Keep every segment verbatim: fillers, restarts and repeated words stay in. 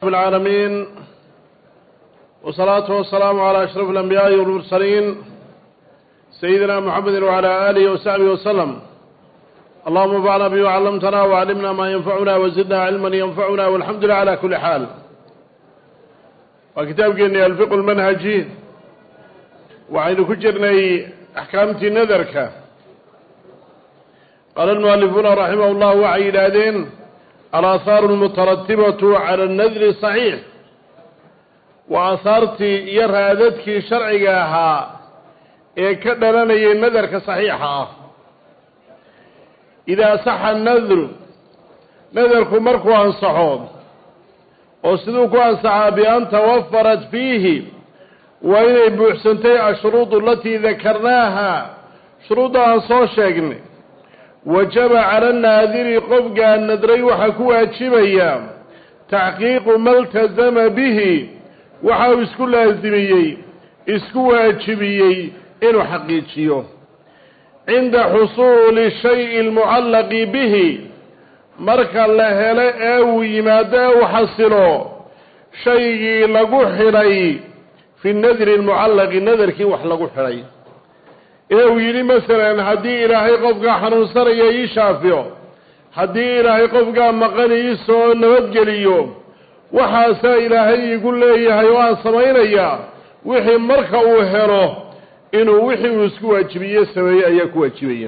العالمين والصلاة والسلام على أشرف الأنبياء والمرسلين سيدنا محمد وعلى آله وصحبه وسلم. اللهم انفعنا بما علمتنا وعلمنا ما ينفعنا وزدنا علما ينفعنا والحمد لله على كل حال. وكتاب جني الفقه المنهجي وعين كجرني أحكامتي نذرك. قال المؤلفون رحمه الله وعيدادين الآثار المترتبة على النذر الصحيح وآثارتي يرهادتك شرعيها كدلني النذر صحيحة. إذا صح النذر نذرك مركو عن صحون وصدوك عن صحابي أن توفرت فيه وإن بحسنتي الشروط التي ذكرناها شروط عن صوشيقني وجب على الناذر قفق النذري وحكوها تشبيا تحقيق ما التزم به وحاو اسكو لازميي اسكوها تشبيي إنو حقيقيه عند حصول الشيء المعلق به مركا لهلا او يمادا وحصله شيء لغو خيري في النذر المعلق النذر كي وح لغو خيري او يلي مثلا حدي الهي قفقا حنوسريا يشافيو حدي الهي قفقا مقني سو نبدجليو وحاسا الهي يقول لي هيوان سمينيا وحي مركا او هلو inuu wixii uu isku waajibiyay sameeyay ayaa ku waajibaya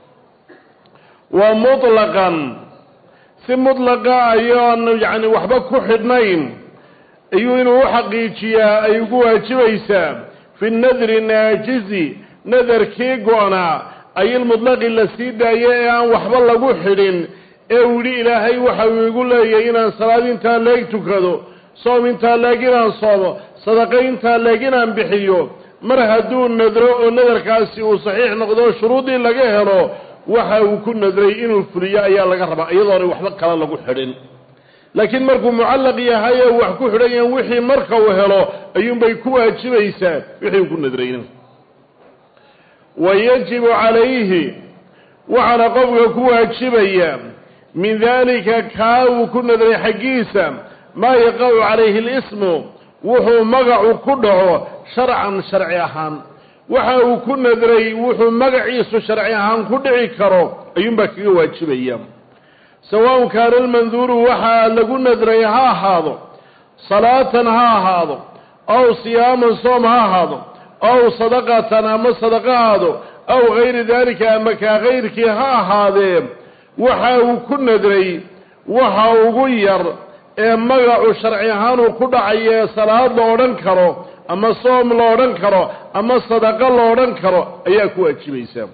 wa mutlaqan si mutlaqa ayaan yaani waxba ku xidhnayn ayuu inuu xaqiijiyaa ay ugu waajibaysaa fi nadri naajizi nadarkii goona ay mutlaqi la sii daayay aan waxba lagu xidhin ee wili ilaahay waxa uu igu leeyahay inaan salaadinta leeg tukado soominta leeginaan soomo sadaqaynta leeginaan bixiyo mar hadduu nadro oo nadarkaasi uu saxiix noqdo shuruudii laga helo waxa uu ku nadray inuu fuliyo ayaa laga rabaa iyadoo waxba kala lagu xidhin laakiin markuu mucallaq yahay oo wax ku xidhan yahay wixii marka uu helo ayuun bay ku waajibaysaa wixii ku nadrayn wayajibu calayhi waxana qofka ku waajibaya min dalika kaawu ku nadray xaqiisa ma yaqaw calayhi al-ismu wuxuu magacu ku dhaco sharcan sharci ahaan waxa uu ku nadray wuxuu magaciisu sharci ahaan ku dhici karo ayuun ba kaga waajibaya sawaan kaana almanduuru waxa lagu nadray ha ahaado salaatan ha ahaado aw siyaaman soom ha ahaado aw sadaqatan ama sadaqaado aw gayri dalika ama ka gayrkii ha ahaadee waxa uu ku nadray waxa ugu yar ee magacu sharci ahaan uu ku dhacayo salaad la odhan karo ama soom la odhan karo ama sadaqa la odhan karo ayaa ku waajibaysaa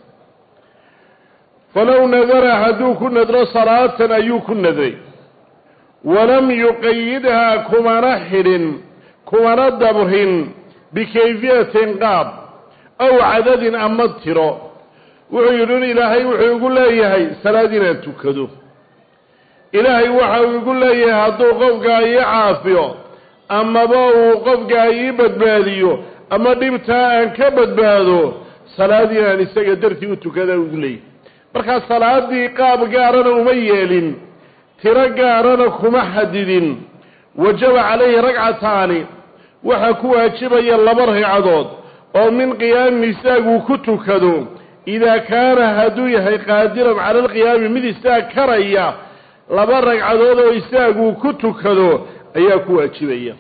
falow nadara hadduu ku nadro salaatan ayuu ku nadray walam yuqayidha kumana xidhin kumana dabrin bikayfiyatin qaab aw cadadin ama tiro wuxuu yidhi ilaahay wuxuu igu leeyahay salaad inaan tukado ilaahay waxa uu igu leeyahay hadduu qofka ii caafiyo amaba uu qofka ii badbaadiyo ama dhibtaa aan ka badbaado salaad inaan isaga dartii u tukada ugu leeyahay marka salaadii qaab gaarana uma yeelin tiro gaarana kuma xadidin wajaba calayhi ragcataani waxa ku waajibaya laba ragcadood oo min qiyaami isaagu ku tukado idaa kaana hadduu yahay qaadiran cala alqiyaami mid istaag karaya laba ragcadood oo isaagu ku tukado ayaa ku waajibaya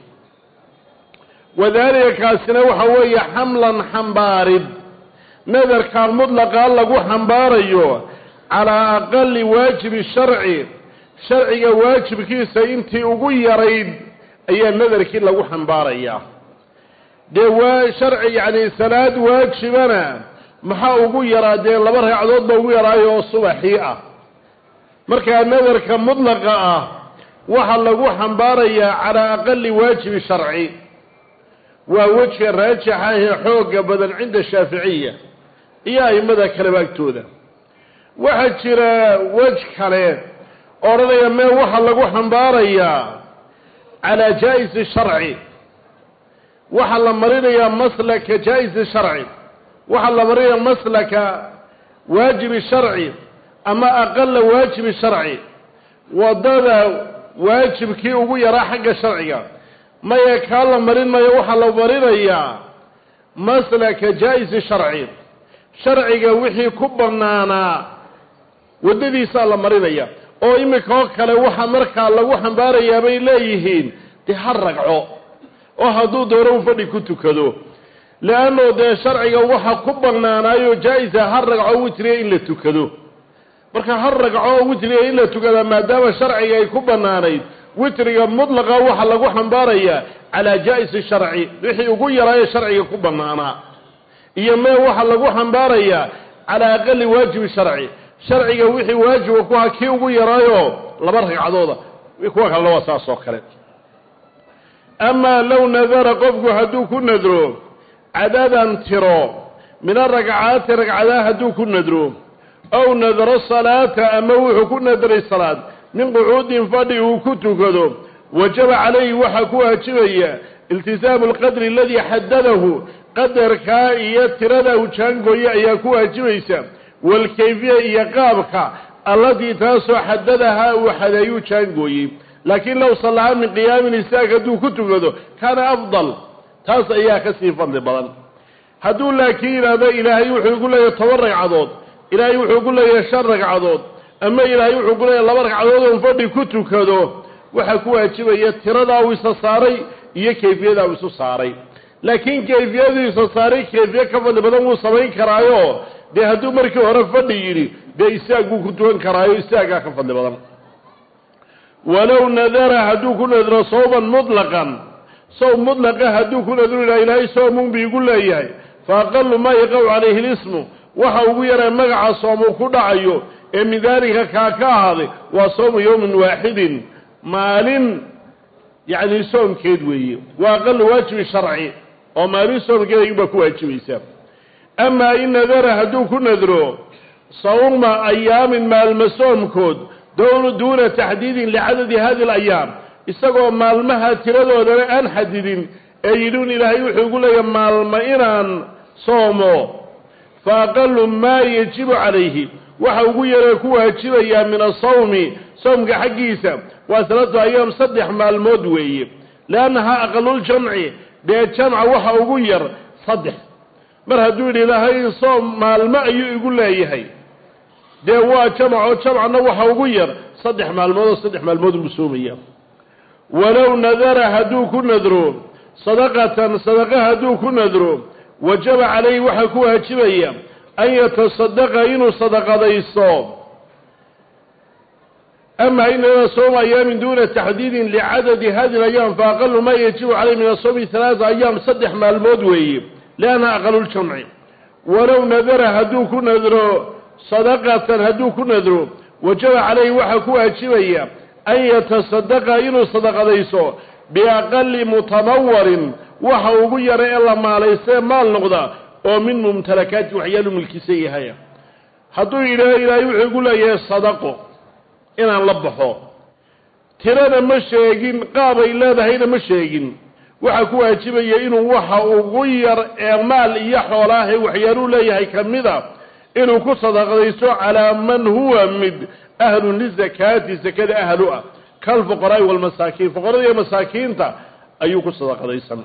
wadaalika kaasina waxa weeye xamlan xambaarid nadarka mudlaqa lagu xambaarayo calaa aqali waajibi sharci sharciga waajibkiisa intii ugu yarayd ayaa nadarkii lagu xambaaraya dee waa sharci yacni salaad waajibana maxaa ugu yaraa dee laba ragcadood ba ugu yaraayo oo subaxii ah marka nadarka mudlaqa ah waxa lagu xambaarayaa calaa aqali waajibi sharci waa wajha raajixa ee xooga badan cinda shaaficiya iyo aimada kale baagtooda waxa jira waj kale oranaya mee waxa lagu xambaarayaa calaa jaa'iz sharci waxa la marinayaa maslaka jaa'iz sharci waxa la marinayaa maslaka waajib sharci ama aqal waajib sharci wadada waajibkii ugu yaraa xagga sharciga maya kaa la marin mayo waxaa la marinayaa maslaka jaa-isi sharci sharciga wixii ku bannaanaa waddadiisaa la marinaya oo iminka oo kale waxaa markaa lagu xambaarayaa bay leeyihiin dee ha ragco oo hadduu doono u fadhi ku tukado leanno dee sharciga waxa ku bannaanaayo jaa-isa ha ragco witriga in la tukado marka ha ragco witriga in la tukada maadaama sharciga ay ku bannaanayd witriga mudlaqa waxa lagu xambaarayaa calaa jaa-isi sharci wixii ugu yaraayo sharciga ku bannaanaa iyo mee waxa lagu xambaarayaa calaa aqali waajibi sharci sharciga wixii waajiba ku ha kii ugu yaraayo laba ragcadooda kuwa kalena waa saas oo kale amaa low nadara qofku hadduu ku nadro cadadan tiro min aragcaati ragcadaa hadduu ku nadro aw nadaro salaata ama wuxuu ku nadray salaad min qucuudin fadhi uu ku tukado wajaba calayhi waxaa ku waajibaya iltisaamu alqadri aladii xadadahu qadarkaa iyo tirada uu jaangooye ayaa ku waajibaysa walkayfiya iyo qaabka allatii taasoo xadadahaa uu xadeeyuu jaangooyey laakiin low sallaha min qiyaamin istaag hadduu ku tukado kaana afdal taas ayaa ka sii fadli badan hadduu laakiin yidhaahdo ilaahay wuxuu igu leeyahay toban ragcadood ilaahay wuxuu igu leeyahay shan ragcadood ama ilaahay wuxuu igu leeyahay laba ragcadood oon fadhi ku tukado waxaa ku waajibaya tiradaa uu isa saaray iyo kayfiyadaa uu isu saaray laakiin kayfiyaduu isa saaray kayfiye ka fadli badan wuu samayn karaayo dee hadduu markii hore fadhi yidhi dee istaaguu ku tukan karaayo istaagaa ka fadli badan walow nadara hadduu ku nadro sawban mutlaqan sawb mutlaqa hadduu ku nadro ilaa ilaahay soomun bi igu leeyahay fa aqalu maa yaqacu calayhi lismu waxa ugu yaray magaca soomuu ku dhacayo ee min daalika kaa ka ahaaday waa sawmu yowmin waaxidin maalin yacni soomkeed weeye waa aqalu waajibi sharci oo maalin soomkeed ayuubaa ku waajibaysa amaa in nadara hadduu ku nadro sawma ayaamin maalma soomkood duuna taxdiidin licadadi hadi alayaam isagoo maalmaha tiradoodana aan xadidin ee yidhuun ilaahay wuxuu igu leeyahay maalma inaan soomo fa aqalu maa yajibu calayhi waxa ugu yaree ku waajibayaa min asawmi soomka xaggiisa waa salaatu ayaam saddex maalmood weeye liannahaa aqaluljamci dee jamca waxa ugu yar saddex mar hadduu yidhi ilaahay soom maalmo ayuu igu leeyahay dee waa jamacoo jamcana waxa ugu yar saddex maalmood oo saddex maalmood buu soomaya walow nadara hadduu ku nadro sadaqatan sadaqa hadduu ku nadro wajaba calayhi waxaa ku waajibaya an yatasadaqa inuu sadaqadaysto ama inana sooma ayaamin duuna taxdiidin licadadi hadi alayaam fa aqalu maa yajibu calayhi min asawmi halaaa ayaam saddex maalmood weeye liannaha aqaluljamci walow nadara hadduu ku nadro sadaqatan hadduu ku nadro wajaba calayhi waxaa ku waajibaya an yatasadaqa inuu sadaqadayso biaqali mutamawarin waxa ugu yara ee la maalaystee maal noqda oo min mumtalakaati waxyaalu milkisan yahay hadduu yidhaaho ilaahay wuxuu igu leeyahay sadaqo inaan la baxo tirana ma sheegin qaabay leedahayna ma sheegin waxaa ku waajibaya inuu waxa ugu yar ee maal iyo xoolaahay waxyaaluu leeyahay ka mida inuu ku sadaqadaysto calaa man huwa mid ahlun lizakaati sakada ahlu ah kalfuqaraa'i walmasaakiin fuqarada iyo masaakiinta ayuu ku sadaqadaysan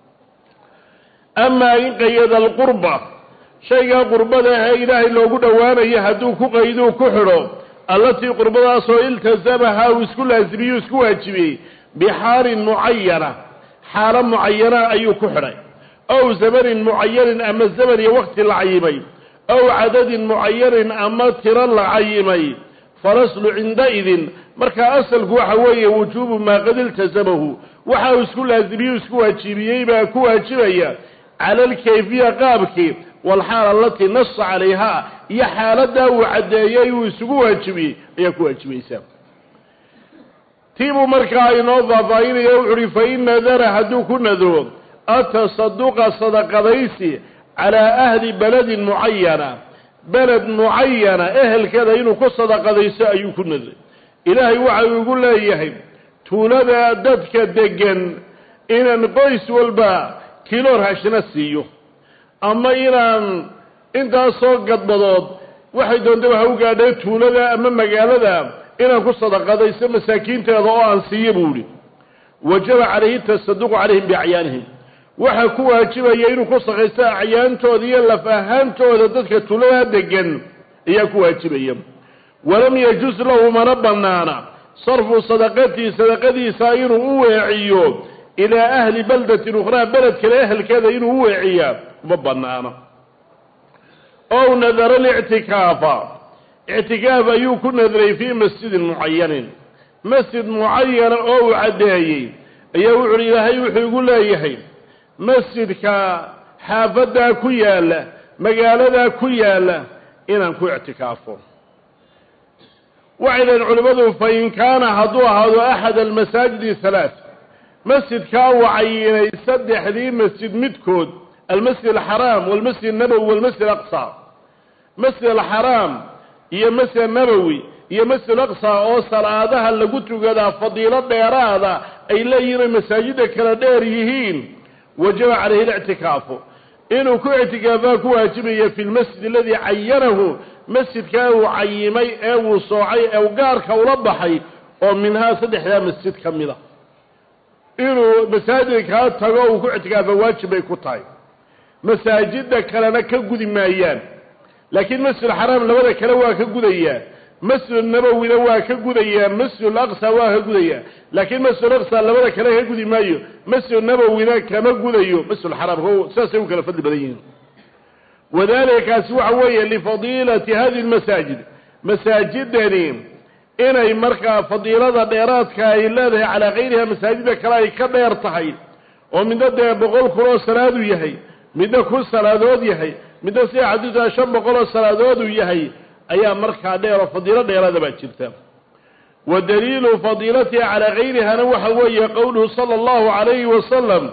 amaa in qayada alqurba shaygaa qurbada ahee ilaahay loogu dhowaanayo hadduu ku qayduu ku xidho allatii qurbadaasoo iltasamahaa uu isku laasimiyu isku waajibiyey bixaalin mucayana xaalo mucayana ayuu ku xidhay ow zamanin mucayanin ama zaman iyo waqti la cayimay ow cadadin mucayanin ama tiro la cayimay falaslu cindaidin markaa asalku waxa weeye wujuubu maa qad iltasamahu waxa uu isku laasimiyu isku waajibiyey baa ku waajibaya cala alkayfiya qaabkii walxaal alatii nasa calayhaa iyo xaaladaa uu caddeeyey uu isugu waajibiyey ayaa ku waajibaysaa tiibuu markaa inoo faahfaahinaya wuxu uhi fain nadara hadduu ku nadro atasaduqa sadaqadaysi calaa ahli beledin mucayana beled mucayana ehelkeeda inuu ku sadaqadayso ayuu ku nadray ilaahay waxa uu igu leeyahay tuulada dadka degan inaan qoys walba kiilo raashina siiyo ama inaan intaasoo gadbadood waxay doontaba ha u gaadhay tuulada ama magaalada inaan ku sadaqadayso masaakiinteeda oo aan siiyo buuri wajaba calayhi tasadduqu calayhim biacyaanihim waxa ku waajibaya inuu ku sadaqaysto acyaantooda iyo laf ahaantooda dadka tulada degan ayaa ku waajibaya walam yajuz lahu mana banaana sarfu sadaqatii sadaqadiisa inuu u weeciyo ilaa ahli baldatin ukhraa beled kale ehelkeeda inuu u weeciyaa ma banaana ow nadara lictikaafa ictikaaf ayuu ku nadray fii masjidin mucayanin masjid mucayana oo uu caddeeyey ayaa wuxu uhi ilaahay wuxuu igu leeyahay masjidka xaafaddaa ku yaalla magaaladaa ku yaalla inaan ku ictikaafo waxay dhahen culimmadu fa in kaana hadduu ahaado axad almasaajidi halaath masjidkaa uu cayinay saddexdii masjid midkood almasjid alxaraam walmasjid annabowi walmasjid alaqsa masjid alxaraam iyo masjid annabowi iyo masjid alaqsa oo salaadaha lagu tukadaa fadiilo dheeraada ay leeyihin oy masaajidda kala dheer yihiin wajaba calayhi lictikaafu inuu ku ictikaafaa ku waajibaya fi lmasjid aladii cayanahu masjidkaa uu cayimay ee uu soocay ee uu gaarka ula baxay oo minhaa saddexdaa masjid ka mida inuu masaajidkaa tago uu ku ictikaafa waajib bay ku tahay masaajidda kalena ka gudi maayaan laakiin masjid alxaraam labada kale waa ka gudayaa masjid nabawina waa ka gudayaa masjid alaqsa waa ka gudayaa laakiin masjid alaqsa labada kale ka gudi maayo masjid nabawina kama gudayo masjid alxaraam saasay u kala fadli badan yihiin wadalikaasi waxa weeye lifadiilati hadihi lmasaajid masaajidani inay markaa fadiilada dheeraadka ay leedahay calaa kayriha masaajida kale ay ka dheer tahay oo midna dee boqol kun oo salaadu yahay midna kun salaadood yahay midna sida xadiidka shan boqol oo salaadood uu yahay ayaa markaa dheer oo fadiilo dheeraada baa jirta wa daliilu fadiilatiha calaa kayrihana waxa weeye qowluhu sala allahu calayhi wasalam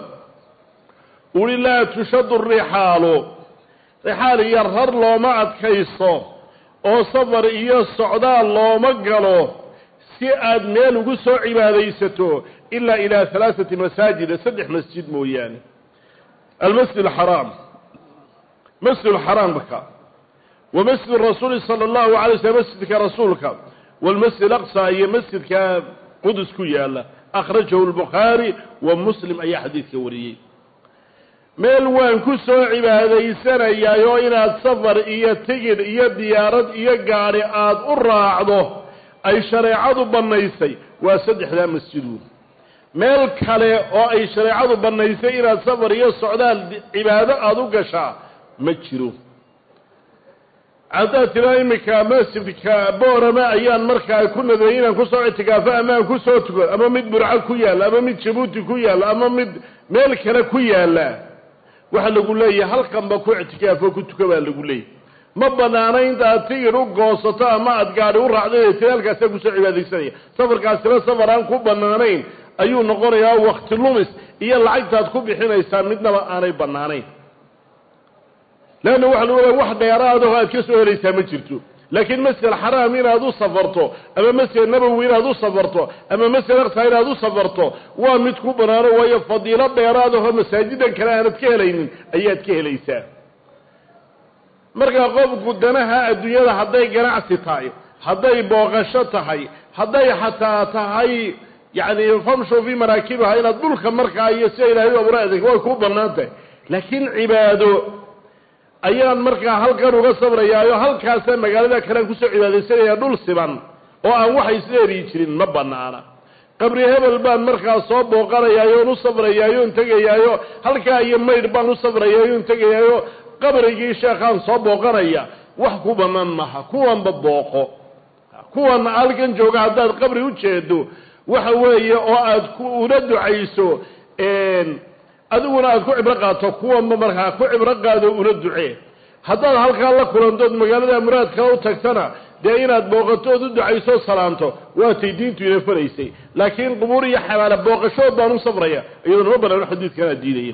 uli laa tushaddu rixaalu rixaal iyo rar looma adkaysto oo safar iyo socdaal looma galo si aad meel ugu soo cibaadaysato ilaa ilaa halaaثati masaajida saddex masjid mooyaane almasjid alxaraam masjid alxaraamka wa masjid rasuuli sala allahu alay waslm masjidka rasuulka walmasjid alaqsa iyo masjidka qudus ku yaala akhrajahu albukhaari wa muslim ayaa xadiidka wariyey meel waan ku soo cibaadaysanayaayoo inaad safar iyo tigidh iyo diyaarad iyo gaadhi aada u raacdo ay shareecadu bannaysay waa saddexdaa masjidu meel kale oo ay shareecadu bannaysay inaad safar iyo socdaal cibaado aada u gashaa ma jiro haddaad tiraa iminka masjidka boorama ayaan markaa ku nadeeyey inaan kusoo ictikaafo ama aan ku soo tuko ama mid burco ku yaalla ama mid jabuuti ku yaalla ama mid meel kale ku yaalla waxa lagu leeyahay halkanba ku ictikaafo ku tuka baa lagu leeyahay ma banaana intaad tigir u goosato ama aad gaadhi u raacday tilaalkaasa kusoo cibaadaysanaya safarkaasina safar aan ku banaanayn ayuu noqonayaa wakti lumis iyo lacagtaad ku bixinaysaa midnaba aanay banaanayn leanna waxa lagu leeyahay wax dheeraadaho aad ka soo helaysaa ma jirto laakiin masjid alxaraam inaad u safarto ama masjid nabowi inaad u safarto ama masjid aqsa inaad u safarto waa mid ku banaano waayo fadiilo dheeraadaho masaajidan kale aanad ka helaynin ayaad ka helaysaa markaa qofku danaha adduunyada hadday ganacsi tahay hadday booqasho tahay hadday xataa tahay yacni famshu fii maraakibaha inaad dhulka markaa iyo sida ilaahay u abuuray adeeg way ku bannaan tahay laakiin cibaado ayaan markaa halkan uga sabrayaayo halkaasa magaalada kalean kusoo cibaadaysanaya dhul siban oo aan waxay isleeriyi jirin ma banaana qabri hebel baan markaa soo booqanayaayoon u sabrayaayoon tegayaayo halkaa iyo maydh baan u sabrayaayoon tegayaayo qabrigii sheekhaan soo booqanaya wax ku bannaan maha kuwanba booqo kuwan halkan jooga haddaad qabri u jeedo waxa weeye oo aad ku una ducayso adiguna aad ku cibro qaato kuwanba markaa ku cibro qaado una ducee haddaad halkaa la kulantood magaalada muraad kale u tagtana dee inaad booqato ood u ducayso salaanto waatay diintu ina faraysay laakiin qubuur iyo xabaala booqashood baan u safraya iyadoo ma banaano xadiidkana diidaya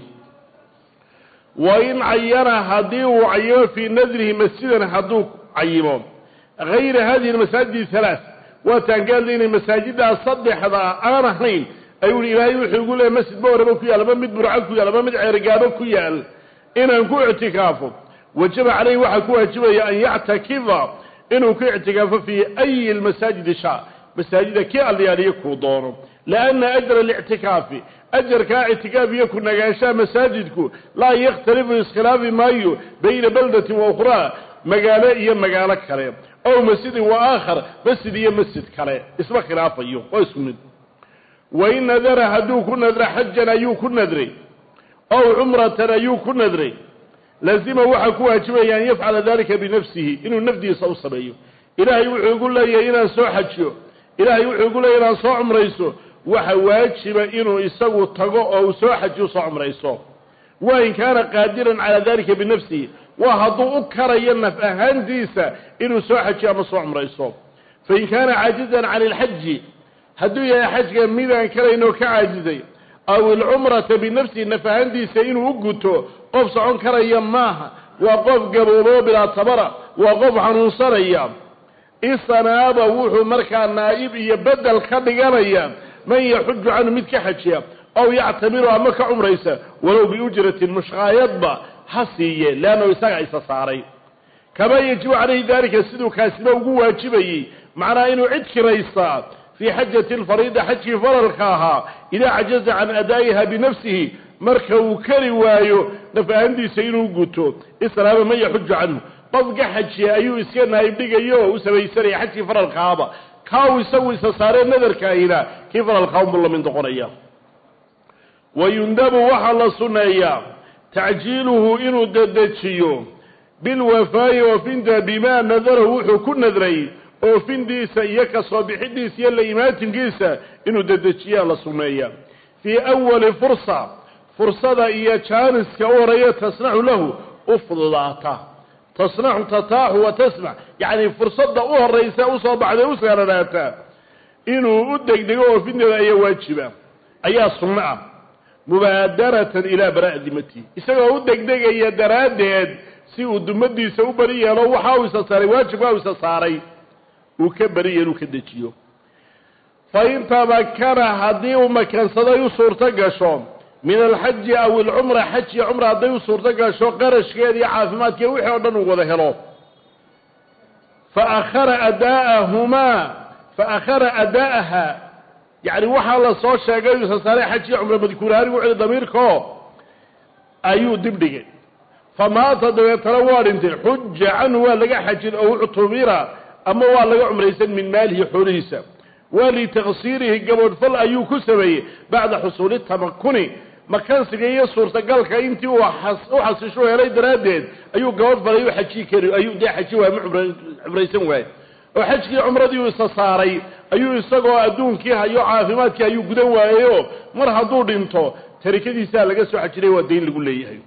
wa in cayana haddii uu cayimo fii nadrihi masjidan hadduu cayimo hayra hadihi almasaajid halaath waa taangaadla inay masaajiddaa saddexda aan ahayn ayuu hi ilaahay wuxuu igu leeyahy masjid booraba ku yaal ama mid burco ku yaal ama mid ceergaabo ku yaal inaan ku ictikaafo wajaba caleyhi waxaa ku waajibaya an yactakifa inuu ku ictikaafo fii ayi lmasaajidi shaa مساجد كي اللي يكون دونه لأن أجر الاعتكاف أجر كاعتكاف يكون نقاشا مساجدك لا يختلف اختلاف مايو بين بلدة وأخرى مقالة إيا مقالة كريم أو مسجد وآخر مسجد إيا مسجد كريم اسمه خلاف أيوه واسمه وإن نذر هدوك نذر حجا أيوك نذري أو عمرة أيوك نذري لازم وحكوها جميعا يعني يفعل ذلك بنفسه إنه نفدي صوص بيه إلهي يقول لي إنا سو حجيو إلهي يقول لي إنا سو عمريسو وحواجب إنه يسوي الطقاء أو سو حجيو سو عمريسو وإن كان قادرا على ذلك بنفسه وهضو أكرا ينف أهنديسا إنه سو حجيو أما سو عمريسو فإن كان عاجزا عن الحج هدو يا حج ميدا كلا إنه كعاجزي أو العمرة بنفسه نفهنديسا إنه أقوتو قف سعون كرا يماها وقف قبولو بلا تبرا وقف عنوصر أيام إصنا أبوه مركا نائب يبدل كدقانيا من يحج عنه متك حجيا أو يعتبره أمك عمريسا ولو بأجرة مشغايضة حسية لأنه يساق عيسى صاري كما يجب عليه ذلك السيد كاسبه وقوة جبهي معنى أنه عدك ريسا في حجة الفريضة حج فرلقاها إذا عجز عن أدائها بنفسه مركا وكري وايو نفهندي سينو قوتو إصنا من يحج عنه طبق حجي أيو إسكينا يبديق أيوه وسوي سري حجي فرى القابة كاو يسوي سسارين نذر كائنا كيف فرى القوم الله من دقرية ويندب وحل صنايا تعجيله إنو ددتشيو بالوفاء وفند بما نذره وحكو نذري وفندي سيكا صبيحدي سيلا إيماتن قيسا إنو ددتشيا لصنايا في أول فرصة فرصة إيا كانس كوريا تصنع له أفضلاته تصنع تطاح وتسمع يعني فرصة أوه الرئيسة أصاب بعد أسر راتا إنه أدك دقوه في النبا أي واجبة أي صنع مبادرة إلى براء ذمتي إساقه أدك دقوه أي درادد سيء الدمدي سيء بريا لو حاوسة صاري واجب حاوسة صاري وكبريا وكدتشيو فإن تذكر هديه مكان صدى صورتك شوم من الحج أو العمرة حج عمرة هديه صورتك شو قرش كيدي عافمات كيوحي ودنو وذهلو فأخر أداءهما فأخر أداءها يعني وحال صوت شاقايو سساري حج عمرة مذكورها وعلى ضميركو أيو دبدك فما تدو يتروار انت حج عنه ولقى حج أو عطميرا أما والله عمريسا من ماله حريسا ولتغصيره قبل فل أيو كسبي بعد حصول التمكن مكان سجيه صورة قالك أنت وحس وحسشوا يا ريد رادين أيو قبل فل أيو حجي كري أيو ده حجي وهم عمريسا واي وحجي عمره دي وصاري أيو يسقوا أدون كيها أيو عافمات كي أيو قدوا أيو مرها دور انتو تركي دي سالة قسوا حجري والدين اللي قول لي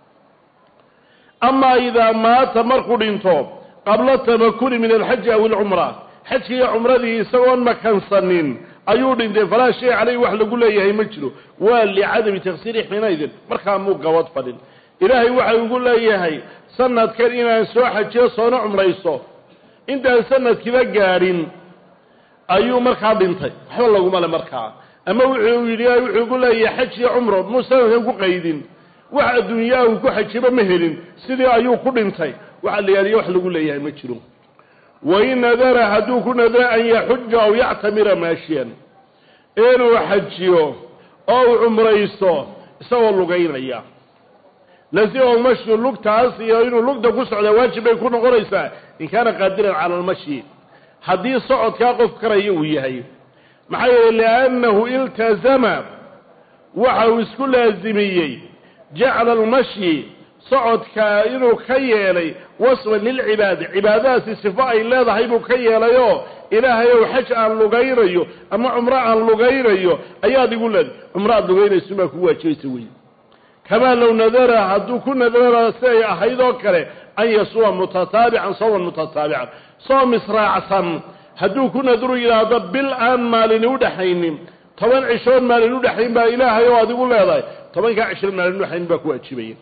أما إذا مات مرقود انتو قبل التمكن من الحج أو العمرة حج هي عمرته سواء مكان صنين أيود إن فلا شيء عليه وحل يقول له هي مجره واللي عدم تفسيره حينئذ مرخا مو قوات فلن إلهي وحل يقول له هي سنة كرينا سوى حج صنع عمريسو انت سنة كذا قارين أيو مرخا بنتي حول الله قمال مرخا أما يقول له حج عمره مو سنة يقول قيدين waxa adduunyaha uu ku xajiba ma helin sidii ayuu ku dhintay waxa la yiri wax lagu leeyahay ma jiro way nadara haduu ku nadara an yahujja aw ya'tamira maashiyan inuu xajiyo oo umraysto isagoo lugaynaya lazio mashu lugtaas iyo inuu lugda ku socdo waajib ay ku noqonaysaa in kana qadiran ala al-mashi hadii socodka qof karayo uu yahay maxay leeyanahu iltazama waxa uu isku laazimiyay جعل المشي صعد كائنه كيالي وصفا للعبادة عبادات الصفاء الله ذهيبه كياليو إلهي وحج عن لغيريو أما عمراء عن لغيريو أياد يقول لك عمراء لغيري سمك هو شيء سوي كما لو نذر هدو كن نذر سيئة حيثو كره أن يصوى متتابعا صوى متتابعا صوى مصراعا هدو كن نذر إلى ضب الآن ما لنودحين طبعا عشرون ما لنودحين با إلهي واد يقول لك طبعا كعشرين ما لنودحين باكوا أتشبين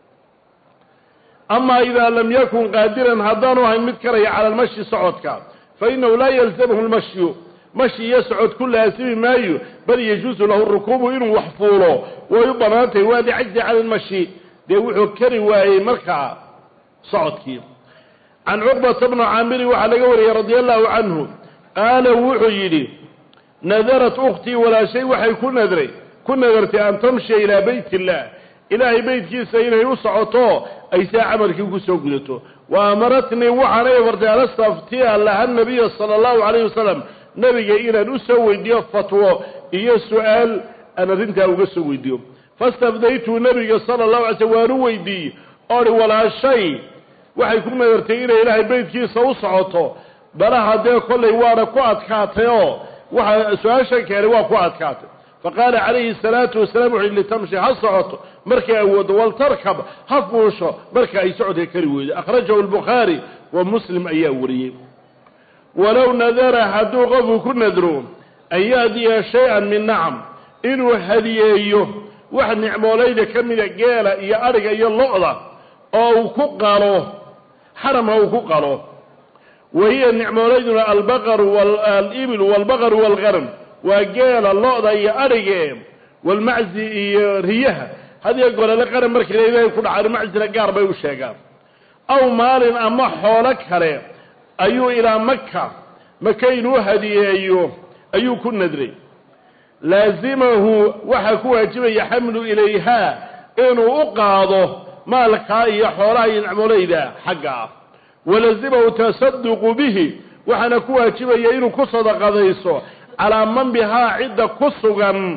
أما إذا لم يكن قادرا هدانه هم متكري على المشي صعودك فإنه لا يلزمه المشي مشي يسعد كل أسيب مايو بل يجوز له الركوب إنه وحفوله ويبناته وادي عجز على المشي دي وحكري وهي مركع صعودك عن عقبة بن عامر وعلى قوله رضي الله عنه qaala wuxuu yidhi nadarat ukhtii walaashay waxay ku nadray ku nadartay an tamshiya ilaa bayt illaah ilaahay beytkiisa inay u socoto ay saa camalkii ku soo gudato wa amaratnii waxaanay amartay an astaftiya laha nabiya sala allahu calayhi wasalam nabiga inaan u soo weydiiyo fatwo iyo su-aal aan arrintaa uga soo weydiiyo fastafdaytu nabiga sala allahu alay slm waan u weydiiyey ohi walaashay waxay ku nadartay inay ilaahay beytkiisa u socoto balaha dee kollay waana ku adkaatay oo waxa su-aashan keenay waa ku adkaatay faqaala calayhi salaatu wasalaam wuxu litamshi ha socoto markay awoodo waltarkab ha fuusho marka ay socodka kari weydo akhrajahu albukhaari wa muslim ayaa wariyey walow nadara hadduu qofku ku nadro an yahdiya shay-an min nacam inuu hadiyeeyo wax nicmoolayda ka mida geela iyo adhiga iyo lo-da oo uu ku qalo xaramha uu ku qalo wahiya nicmoolayduna albaqaru walibil walbaqaru waalqanam waa geela lo-da iyo adhige walmaczi iyo riyaha hadiyo golole qaran markii la ilaahay ku dhaca maczina gaar bay u sheegaan aw maalin ama xoolo kale ayuu ilaa maka maka inuu hadiyeeyo ayuu ku nadray laazimahu waxaa ku waajibaya xamlu ilayha inuu u qaado maalkaa iyo xoolaha iyo nicmoolayda xagga walazimahu tasaduqu bihi waxaana ku waajibaya inuu ku sadaqadayso calaa man bihaa cidda ku sugan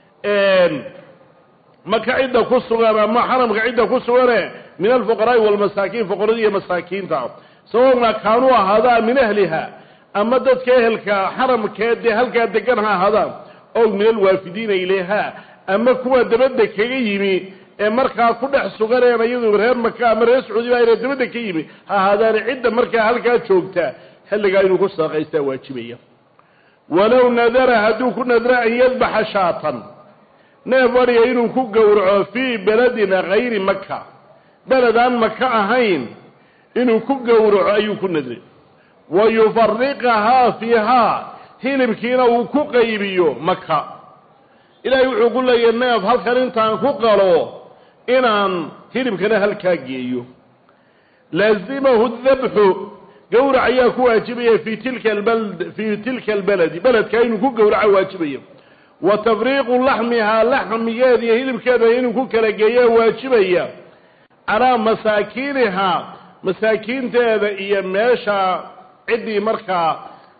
maka cidda ku sugan ama xaramka cidda ku sugane min alfuqaraa'i walmasaakiin fuqarada iyo masaakiinta sawauna kaanuu ahaadaan min ahliha ama dadka ehelka xaramkee dee halkaa degan ha ahaadaan ow min alwaafidiina ilayha ama kuwa dabadda kaga yimi ee markaa ku dhex suganeen iyadu reer maka ama reer sacuudi baa dabadda ka yimi ha ahaadaan cidda markaa halkaa joogta xilligaa inuu ku sadaqaystaa waajibaya walow nadara hadduu ku nadra an yadbaxa shaatan neef adhiga inuu ku gowraco fii beladina hayri maka beled aan maka ahayn inuu ku gowraco ayuu ku nadray wa yufariqahaa fiihaa hilibkiina uu ku qaybiyo maka ilaahay wuxuu ku leeyahay neef halkan intaan ku qalo inaan hilibkana halkaa geeyo laazimahu dabxu gowrac ayaa ku waajibaya fii tilka albald fii tilka albaladi beledka inuu ku gowraco waajibaya wa tafriiqu laxmihaa laxmigeeda iyo hilibkeeda inuu ku kala geeyo waajibaya calaa masaakiinihaa masaakiinteeda iyo meesha ciddii markaa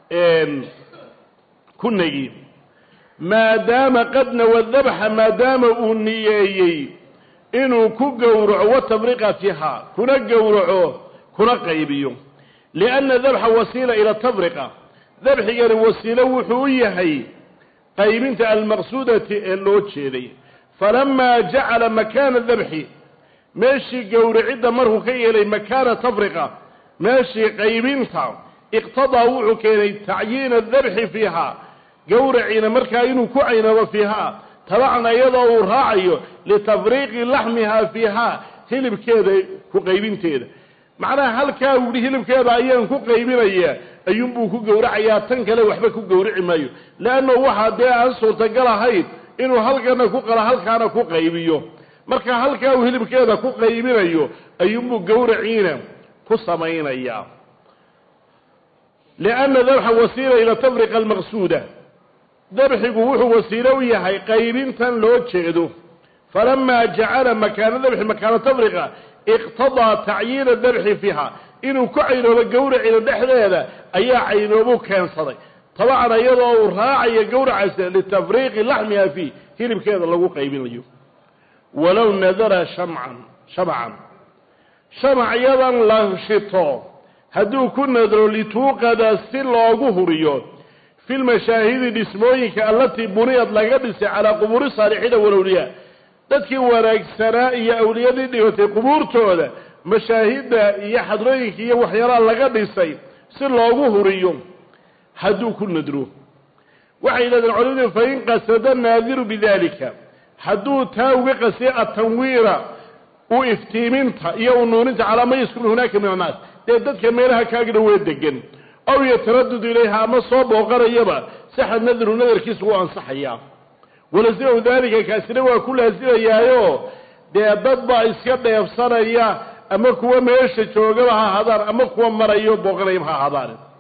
ku negi maadaama qad nawa dabxa maadaama uu niyeeyey inuu ku gowraco watafriqa fiihaa kuna gowraco kuna qaybiyo lianna dabxa wasiila ila tafriqa dabxigani wasiilo wuxuu u yahay qaybinta almaqsuudati ee loo jeeday falamaa jacala makaana dabxi meeshii gowracidda markuu ka yeelay makaana tafriqa meeshii qaybinta iqtadaa wuxuu keenay tacyiina dabxi fiihaa gowraciina markaa inuu ku caynado fiihaa tabacna iyadoo uu raacayo litafriiqi laxmihaa fiihaa hilibkeeda ku qaybinteeda macnaha halkaa uu yihi hilibkeeda ayaan ku qaybinaya ayuunbuu ku gowracayaa tan kale waxba ku gowrici maayo leanno waxaa dee aan suurtagal ahayd inuu halkana ku qalo halkaana ku qaybiyo marka halkaa uu hilibkeeda ku qaybinayo ayuunbuu gowraciina ku samaynayaa lianna dabxa wasiila ila tafriqa almaqsuuda dabxigu wuxuu wasiilo u yahay qaybintan loo jeedo falamaa jacala makaana dabxi makaana tafriqa iqtadaa tacyiina dabxi fiiha inuu ku caynoobo gowracina dhexdeeda ayaa caynoobu keensaday tabcan iyadoo uu raacayo gowracaasa litafriiqi laxmiha fiih hilibkeeda lagu qaybinayo walow nadara shamcan shamcan shamac yadan la shito hadduu ku nadro lituuqada si loogu huriyo fi lmashaahidi dhismooyinka allatii buniyad laga dhisay calaa qubuuri saalixiina walawliyaa dadkii wanaagsanaa iyo awliyadii dhibatay qubuurtooda mashaahidda iyo xadrooyinka iyo waxyaalaha laga dhisay si loogu huriyo hadduu ku nadro waxay yidhahdeen culimadu fain qasada naadiru bidalika hadduu taa uga qasiya atanwiira u iftiiminta iyo u nuuninta calaa man yaskunu hunaaka min annaas dee dadka meelaha kaagdha wee degan aw yataradudu ilayha ama soo booqanayaba saxad nadru nadarkiisa wuu ansaxayaa walasimahu daalika kaasina waa ku laasimayaayo dee dad baa iska dheefsanaya ama kuwa meesha joogaba ha ahaadaan ama kuwa marayo booqanayaba ha ahaadaan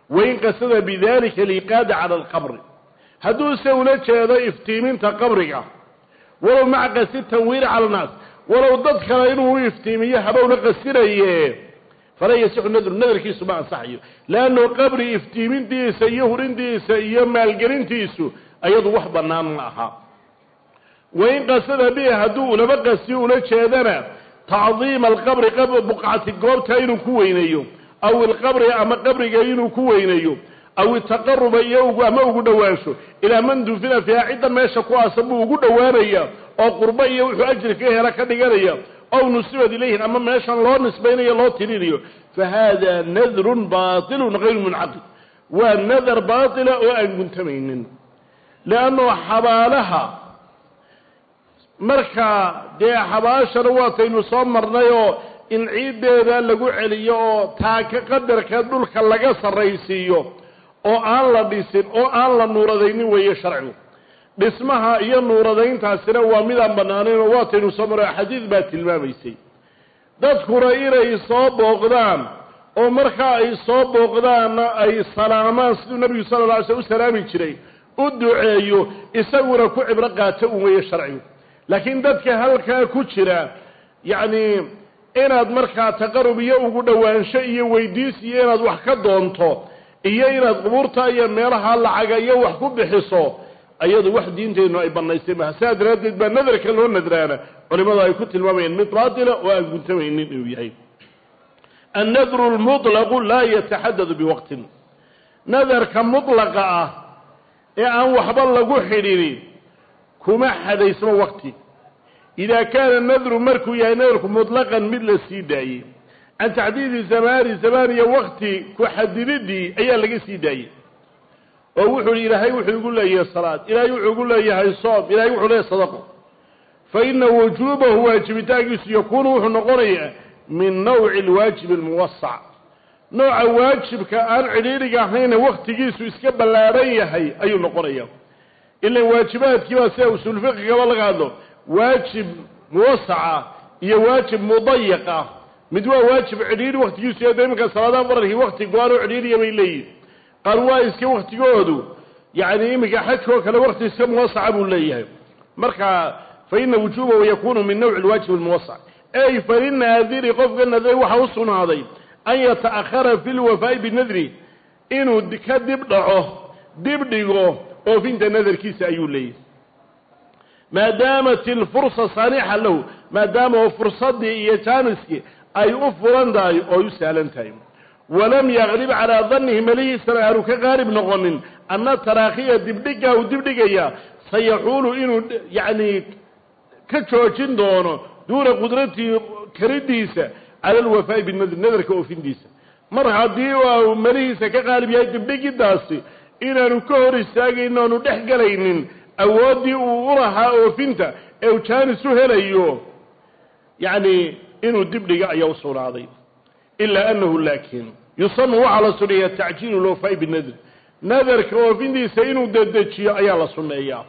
wain qasada bidalika liqaada cala alqabri hadduuse ula jeedo iftiiminta qabriga walow maca qasi tanwiiri cala annaas walow dad kale inuu u iftiimiyo habowna qasiraye fala yasixu nadru nadarkiisu ma ansaxayo leanno qabri iftiimintiisa iyo hurintiisa iyo maalgelintiisu ayadu wax bannaan ma aha wain qasada bihi hadduu ulaba qasiyo ula jeedana tacdiima alqabri buqcati goobta inuu ku weynayo aw ilqabri ama qabriga inuu ku weynayo aw itaqaruba iyo ama ugu dhowaansho ilaa man dufina fiiha cidda meesha ku aasan buu ugu dhowaanaya oo qurbo iyo wuxuu ajri ka hela ka dhiganaya aw nusibad ilayhin ama meeshan loo nisbaynayo loo tirinayo fahada nadrun baatilun gayru muncaqid waa nadar baatila oo aan guntamaynin leanno xabaalaha marka dee xabaashana waataynu soo marnayoo in ciiddeeda lagu celiyo oo taaka qadarka dhulka laga sarraysiiyo oo aan la dhisin oo aan la nuuradaynin weeye sharcigu dhismaha iyo nuuradayntaasina waa midaan bannaanayn oo waataynu soo marray xadiid baa tilmaamaysay dadkuna inay soo booqdaan oo markaa ay soo booqdaanna ay salaamaan siduu nebigu sala alla alay slam u salaami jiray u duceeyo isaguna ku cibro qaata un weeye sharcigu laakiin dadka halkaa ku jira yacni inaad markaa taqarub iyo ugu dhowaansho iyo weydiis iyo inaad wax ka doonto iyo inaad qubuurta iyo meelaha lacaga iyo wax ku bixiso ayadu wax diinteennu ay bannaysay maha sidaa daraaddeed baa nadarka loo nadraana culimmadu ay ku tilmaamayeen mid baatila oo aan guntamaynin inuu yahay annadru lmutlaqu laa yataxadadu biwaqtin nadarka mutlaqa ah ee aan waxba lagu xidhini kuma xadaysmo waqti idaa kaana nadru markuu yahay nadarku mutlaqan mid la sii daayey can taxdiidi zamaani zamaan iyo waqti ku xadididii ayaa laga sii daayey oo wuxuu hi ilaahay wuxuu igu leeyahay salaad ilaahay wuxuu igu leeyahay soom ilahay wuxuu leeyahay sadaqo fa ina wujuubahu waajibitaankiisu yakuunu wuxuu noqonayaa min nawci alwaajib almuwasac nooca waajibka aan cidhiidhiga ahayna waqtigiisu iska ballaadhan yahay ayuu noqonayaa ilan waajibaadkii baa sida usuul fiqigaba laga hadlo waajib muwasaca iyo waajib mudayiq ah mid waa waajib cidhiidhi waqtigiisu iyo iminka salaadaha faralkii waqti go-aan oo cidhiidhiya bay leeyihin qaar waa iska waqtigoodu yacni iminka xajka oo kale waqti iska muwasaca buu leeyahay marka fa ina wujuubahu yakunu min nawci alwaajib almuwasac ey falinaadiri qofka nadray waxa u sugnaaday an yata'akhara fi lwafaa'i binadri inuu ka dib dhaco dib dhigo oofinta nadarkiisa ayuu leeyahay maadaamat ilfursa saanixa lahu maadaama oo fursaddii iyo jaaniskii ay u furan tahay oo u sahlan tahay walam yagrib calaa dannihi malihiisana aanu ka qaarib noqonin anna taraakhiya dibdhigaa uu dibdhigaya sayaxuulu inuu yacni ka joojin doono duuna qudratii karidiisa cala alwafaa'i binadr nadarka oofintiisa mar haddii uu malihiisa ka qaalib yahay dibdhigidaasi inaanu ka hor istaagayno aanu dhex galaynin awooddii uu u lahaa oofinta ee uu jaanis u helayo yacni inuu dibdhiga ayaa u sugnaaday ilaa annahu laakiin yusanu waxaa la sunneeyaa tacjiilu lwafaa'i binadr nadarka oofintiisa inuu dedejiyo ayaa la sunneeyaa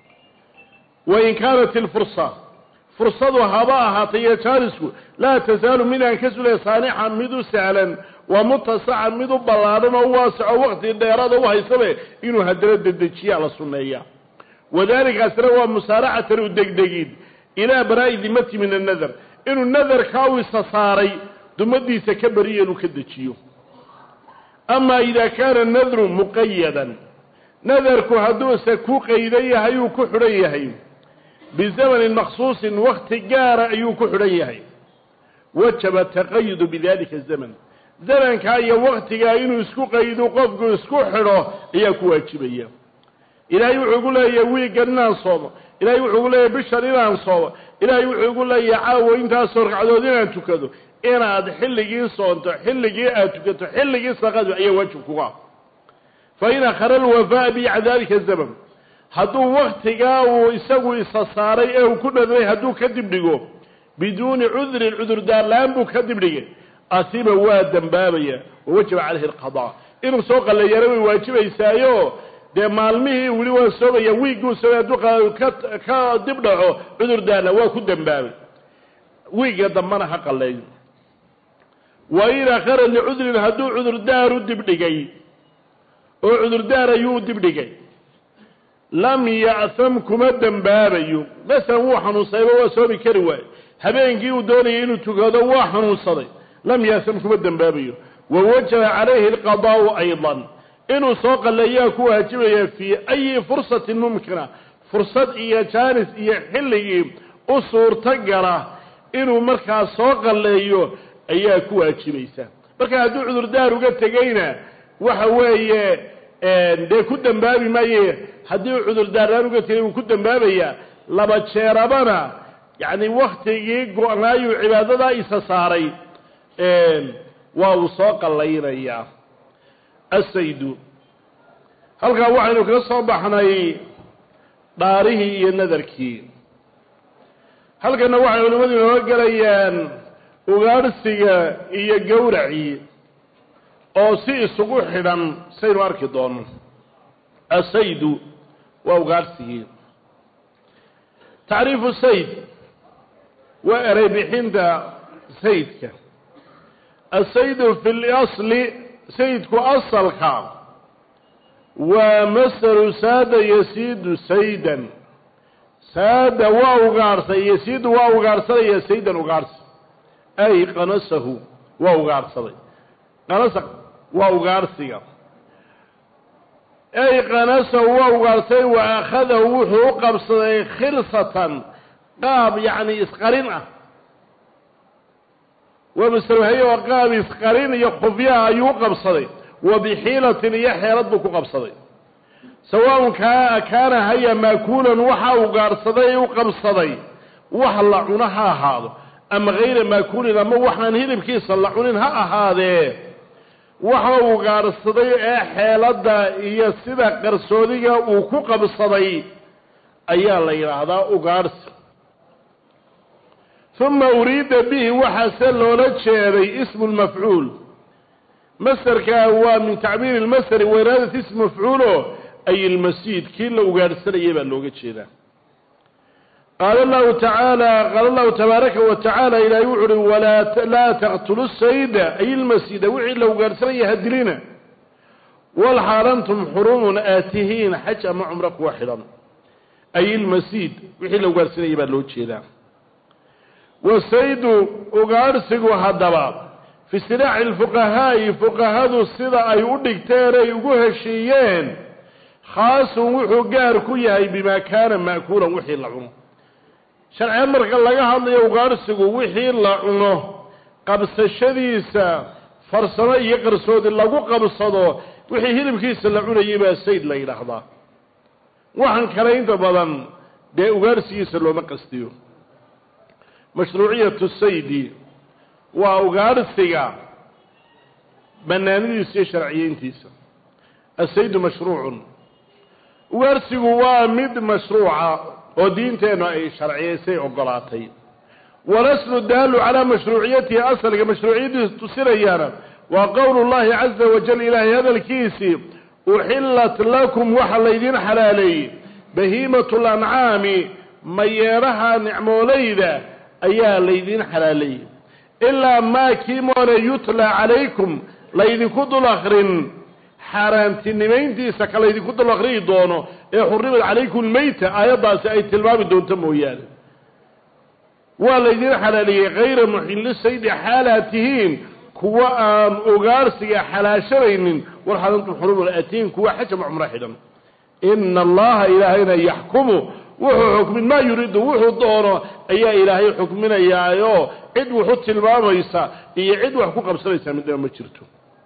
wain kaanat ilfursa fursadu haba ahaatay iyo jaanisku laa tasaalu midaan ka sulaya saanixan mid u sahlan waa mutasacan mid u ballaadhan oo u waasaco waqti dheeraada u haysabe inuu haddana dedejiyaa la sunneeyaa wadalikaasna waa musaaracatan u degdegid ilaa baraa'i dimati min annadar inuu nadarkaa u isa saaray dumadiisa ka bariya inuu ka dejiyo amaa idaa kaana nadru muqayadan nadarku hadduuse ku qaydan yahay uu ku xidhan yahay bizamanin makhsuusin wakti gaara ayuu ku xidhan yahay wajaba taqayudu bidalika zaman zamankaa iyo waktigaa inuu isku qaydo qofku isku xidho ayaa ku waajibaya ilaahay wuxuu gu leeyahay wiigan inaan soomo ilaahay wuxuu gu leeyahay bishan inaan soomo ilaahay wuxuu gu leeyahay caawo intaasoo ragcadood inaan tukado inaad xilligii soonto xilligii aad tukato xilligii saqadu ayaa waajib kuga fa in akhara alwafaa'a bica dalika zaman hadduu waktigaa uu isagu isa saaray ee uu ku dhadray hadduu ka dibdhigo biduuni cudrin cudurdaar la-aan buu ka dibdhigay asiba waa dembaabaya wawajaba calayhi alqadaa inuu soo qalleeyana way waajibaysaayo dee maalmihii weli waa soogaya wiigguu soogay hadduu ka ka dib dhaco cudurdaarna waa ku dembaabay wiigga dambana ha qalleeyo wa in akhara licudrin hadduu cudurdaaru dibdhigay oo cudurdaar ayuu dib dhigay lam ya'tham kuma dambaabayo masalan wuu xanuunsayba waa soomi kari waaye habeenkii uu doonayay inuu tukado waa xanuunsaday lam ya'tham kuma dambaabayo wawajaba calayhi alqadaa'u aydan inuu soo qalleeyaa ku waajibaya fii ayi fursatin mumkina fursad iyo jaanis iyo xilligii u suurta gala inuu markaa soo qalleeyo ayaa ku waajibaysa marka hadduu cudurdaar uga tegayna waxa weeye dee ku dambaabi maaye haddii cudurdaaraan uga tegay uu ku dambaabaya laba jeerabana yacni waktigii go-naayuu cibaadadaa isa saaray waa uu soo qallaynayaa asaydu halkaa waxaynu kaga soo baxnay dhaarihii iyo nadarkii halkana waxay culimmadu inooga gelayaan ugaarsiga iyo gowracii oo si isugu xidhan saynu arki doono asaydu waa ugaarsigii tacriifu sayd waa erey bixinta saydka asaydu fi lasli saydku asalka waa masalu saada yasiidu saydan saada waa ugaarhsay yasiidu waa ugaarhsanaya saydan ugaarhsi ay qanasahu waa ugaarhsaday qanasa waa ugaarhsiga ay qanasahu waa ugaarhsaday wa akhadahu wuxuu u qabsaday khirsatan qaab yacni isqarin ah waa masalhaye waa qaab isqarin iyo khufyaha ayuu u qabsaday wa bixiilatin iyo xeelad buu ku qabsaday sawaaun kaa kaana haya maakuulan waxa ugaarhsaday u qabsaday wax la cuno ha ahaado ama hayra maakuulin ama waxaan hilibkiisa la cunin ha ahaadee waxa ugaarhsaday ee xeeladda iyo sida qarsoodiga uu ku qabsaday ayaa la yidhaahdaa ugaarhsi uma uriida bihi waxaase loola jeeday ismu lmafcuul masderka waa min tacbiiri lmasderi wairaadati ismu mafcuulo ay ilmasiid kii la ugaarhsanayay baa looga jeedaa qaala allahu tacaala qaala allahu tabaaraka wa tacaala ilaahay wuxu uhi walaa laa taqtulu sayda ay ilmasiida wixii la ugaarhsanaya ha dilina walxaal antum xurumun aatihiin xaj ama cumro kuwa xidhan ay ilmasiid wixii la ugaarhsanayay baa loo jeedaa wasaydu ugaarhsigu haddaba fi istilaaxi lfuqahaa'i fuqahadu sida ay u dhigteen ay ugu heshiiyeen khaasun wuxuu gaar ku yahay bimaa kaana ma'kuulan wixii la cuno sharciyan marka laga hadlayo ugaarhsigu wixii la cuno qabsashadiisa farsamo iyo qarsoodi lagu qabsado wixii hilibkiisa la cunayay baa sayd la yidhaahdaa waxaan kale inta badan dee ugaarhsigiisa looma qastiyo mashruuciyatu saydi waa ugaarhsiga banaanidiisa iyo sharciyeyntiisa asaydu mashruucun ugaarhsigu waa mid mashruuca oo diinteennu ay sharciyaysay ogolaatay walaslu daalu calaa mashruuciyatihi asalka mashruuciyadiisa tusinayaana waa qowlu llahi caza wajal ilaahay hadalkiisii uxillat lakum waxa laydin xalaaleeyey bahiimatu lancaami mayeeraha nicmoolayda ayaa laydin xalaaleeyey ilaa maa kii moone yutlaa calaykum laydinku dul akrin xaaraantinimayntiisa ka laydinku dul akriyi doono ee xurrimad calaykum lmeyta aayaddaasi ay tilmaami doonto mooyaane waa laydin xalaaleeyey hayra muxilli saydi xaalaad tihiin kuwa aan ugaarsiga xalaashanaynin war xadantum xurumun aatihiin kuwa xajama cumro xidhan ina allaha ilaahayna yaxkumu wuxuu xukmin maa yuriidu wuxuu doono ayaa ilaahay xukminayaayoo cid wuxu tilmaamaysa iyo cid wax ku qabsanaysa midnaba ma jirto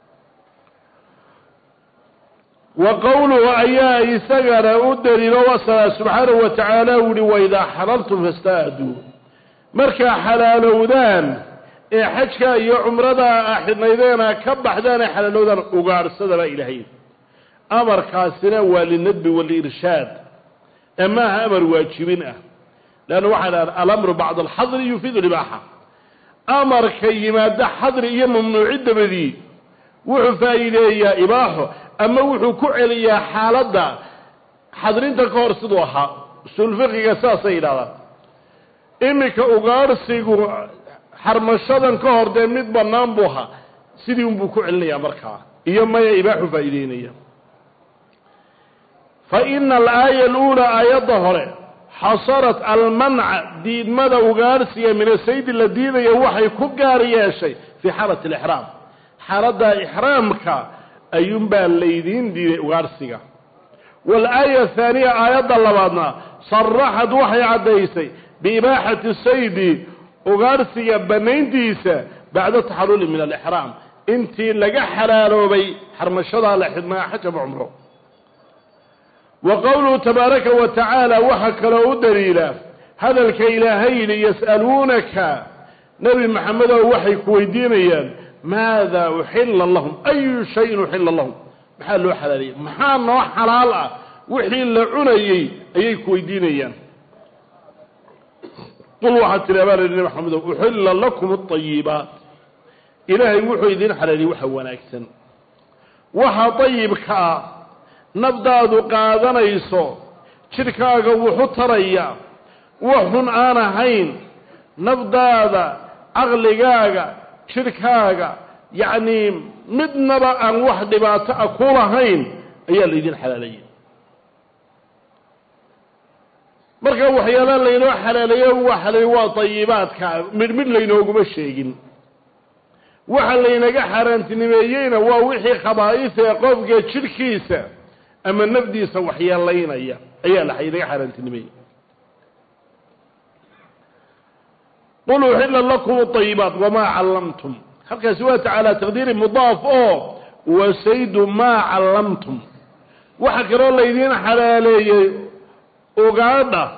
wa qowluhu ayaa isagana u daliilo wasala subxaanahu wa tacaala uhi waidaa xalaltum fastaaduu markaa xalaalowdaan ee xajka iyo cumrada a xidhnaydeena ka baxdaan ee xalaalowdaan ugaadhsada baa ilaahay amarkaasina waa linadbi waliirshaad ee maaha amar waajibin ah leanna waxay dhahaan alamru bacda alxadri yufiidu libaaxa amarka yimaada xadri iyo mamnuuci dabadii wuxuu faa'iideeyaa ibaaxo ama wuxuu ku celiyaa xaaladda xadrinta ka hor siduu ahaa usuulfiqiga saasay yidhahdaan iminka ugaarhsigu xarmashadan ka hor dee mid bannaan buu ahaa sidii unbuu ku celinayaa markaa iyo maya ibaaxu faa'iideynaya فإن الآية الأولى آية ظهر حصرت المنع ديد مدى وغارسية من السيد الذين يوحي كباري شيء في حالة الإحرام حالة إحرامك أينبا الليدين دي وغارسية. والآية الثانية آية ضلبنا صرحت وحي عديسي بإباحة السيد وغارسية بنين ديسة بعد التحلل من الإحرام انتي لقى حلالو بي حرم الشضع لحد ما حجب عمره. وقوله تبارك وتعالى وحك له دليلا هذا الكإلهين يسألونك نبي محمد وحي كويدينيا ماذا أحل لهم أي شيء أحل لهم محال له حلالي محال له حلال وحل عني أي كويدينيا قل واحد تلابان نبي محمد أحل لكم الطيبات إلهي وحي دين حلالي وحوانا أكسن وحا طيب كا nabdaadu qaadanayso jidhkaaga wuxu taraya waxun aan ahayn nabdaada aqligaaga jidhkaaga yacni midnaba aan wax dhibaato ah ku lahayn ayaa laydin xalaalayay. marka waxyaalaha laynoo xalaalayo waxa waa tayibaadka mid mid laynooguma sheegin. waxa laynaga xaaraantinimeeyeyna waa wixii khabaa'is ee qofka jidhkiisa أما النبدي سوحيا لينا يا أيها الحين حرنت النبي قلوا حل لكم الطيبات وما علمتم حقا سوات على تقدير مضاف أو وسيد ما علمتم وحكروا الذين حلالي وقعد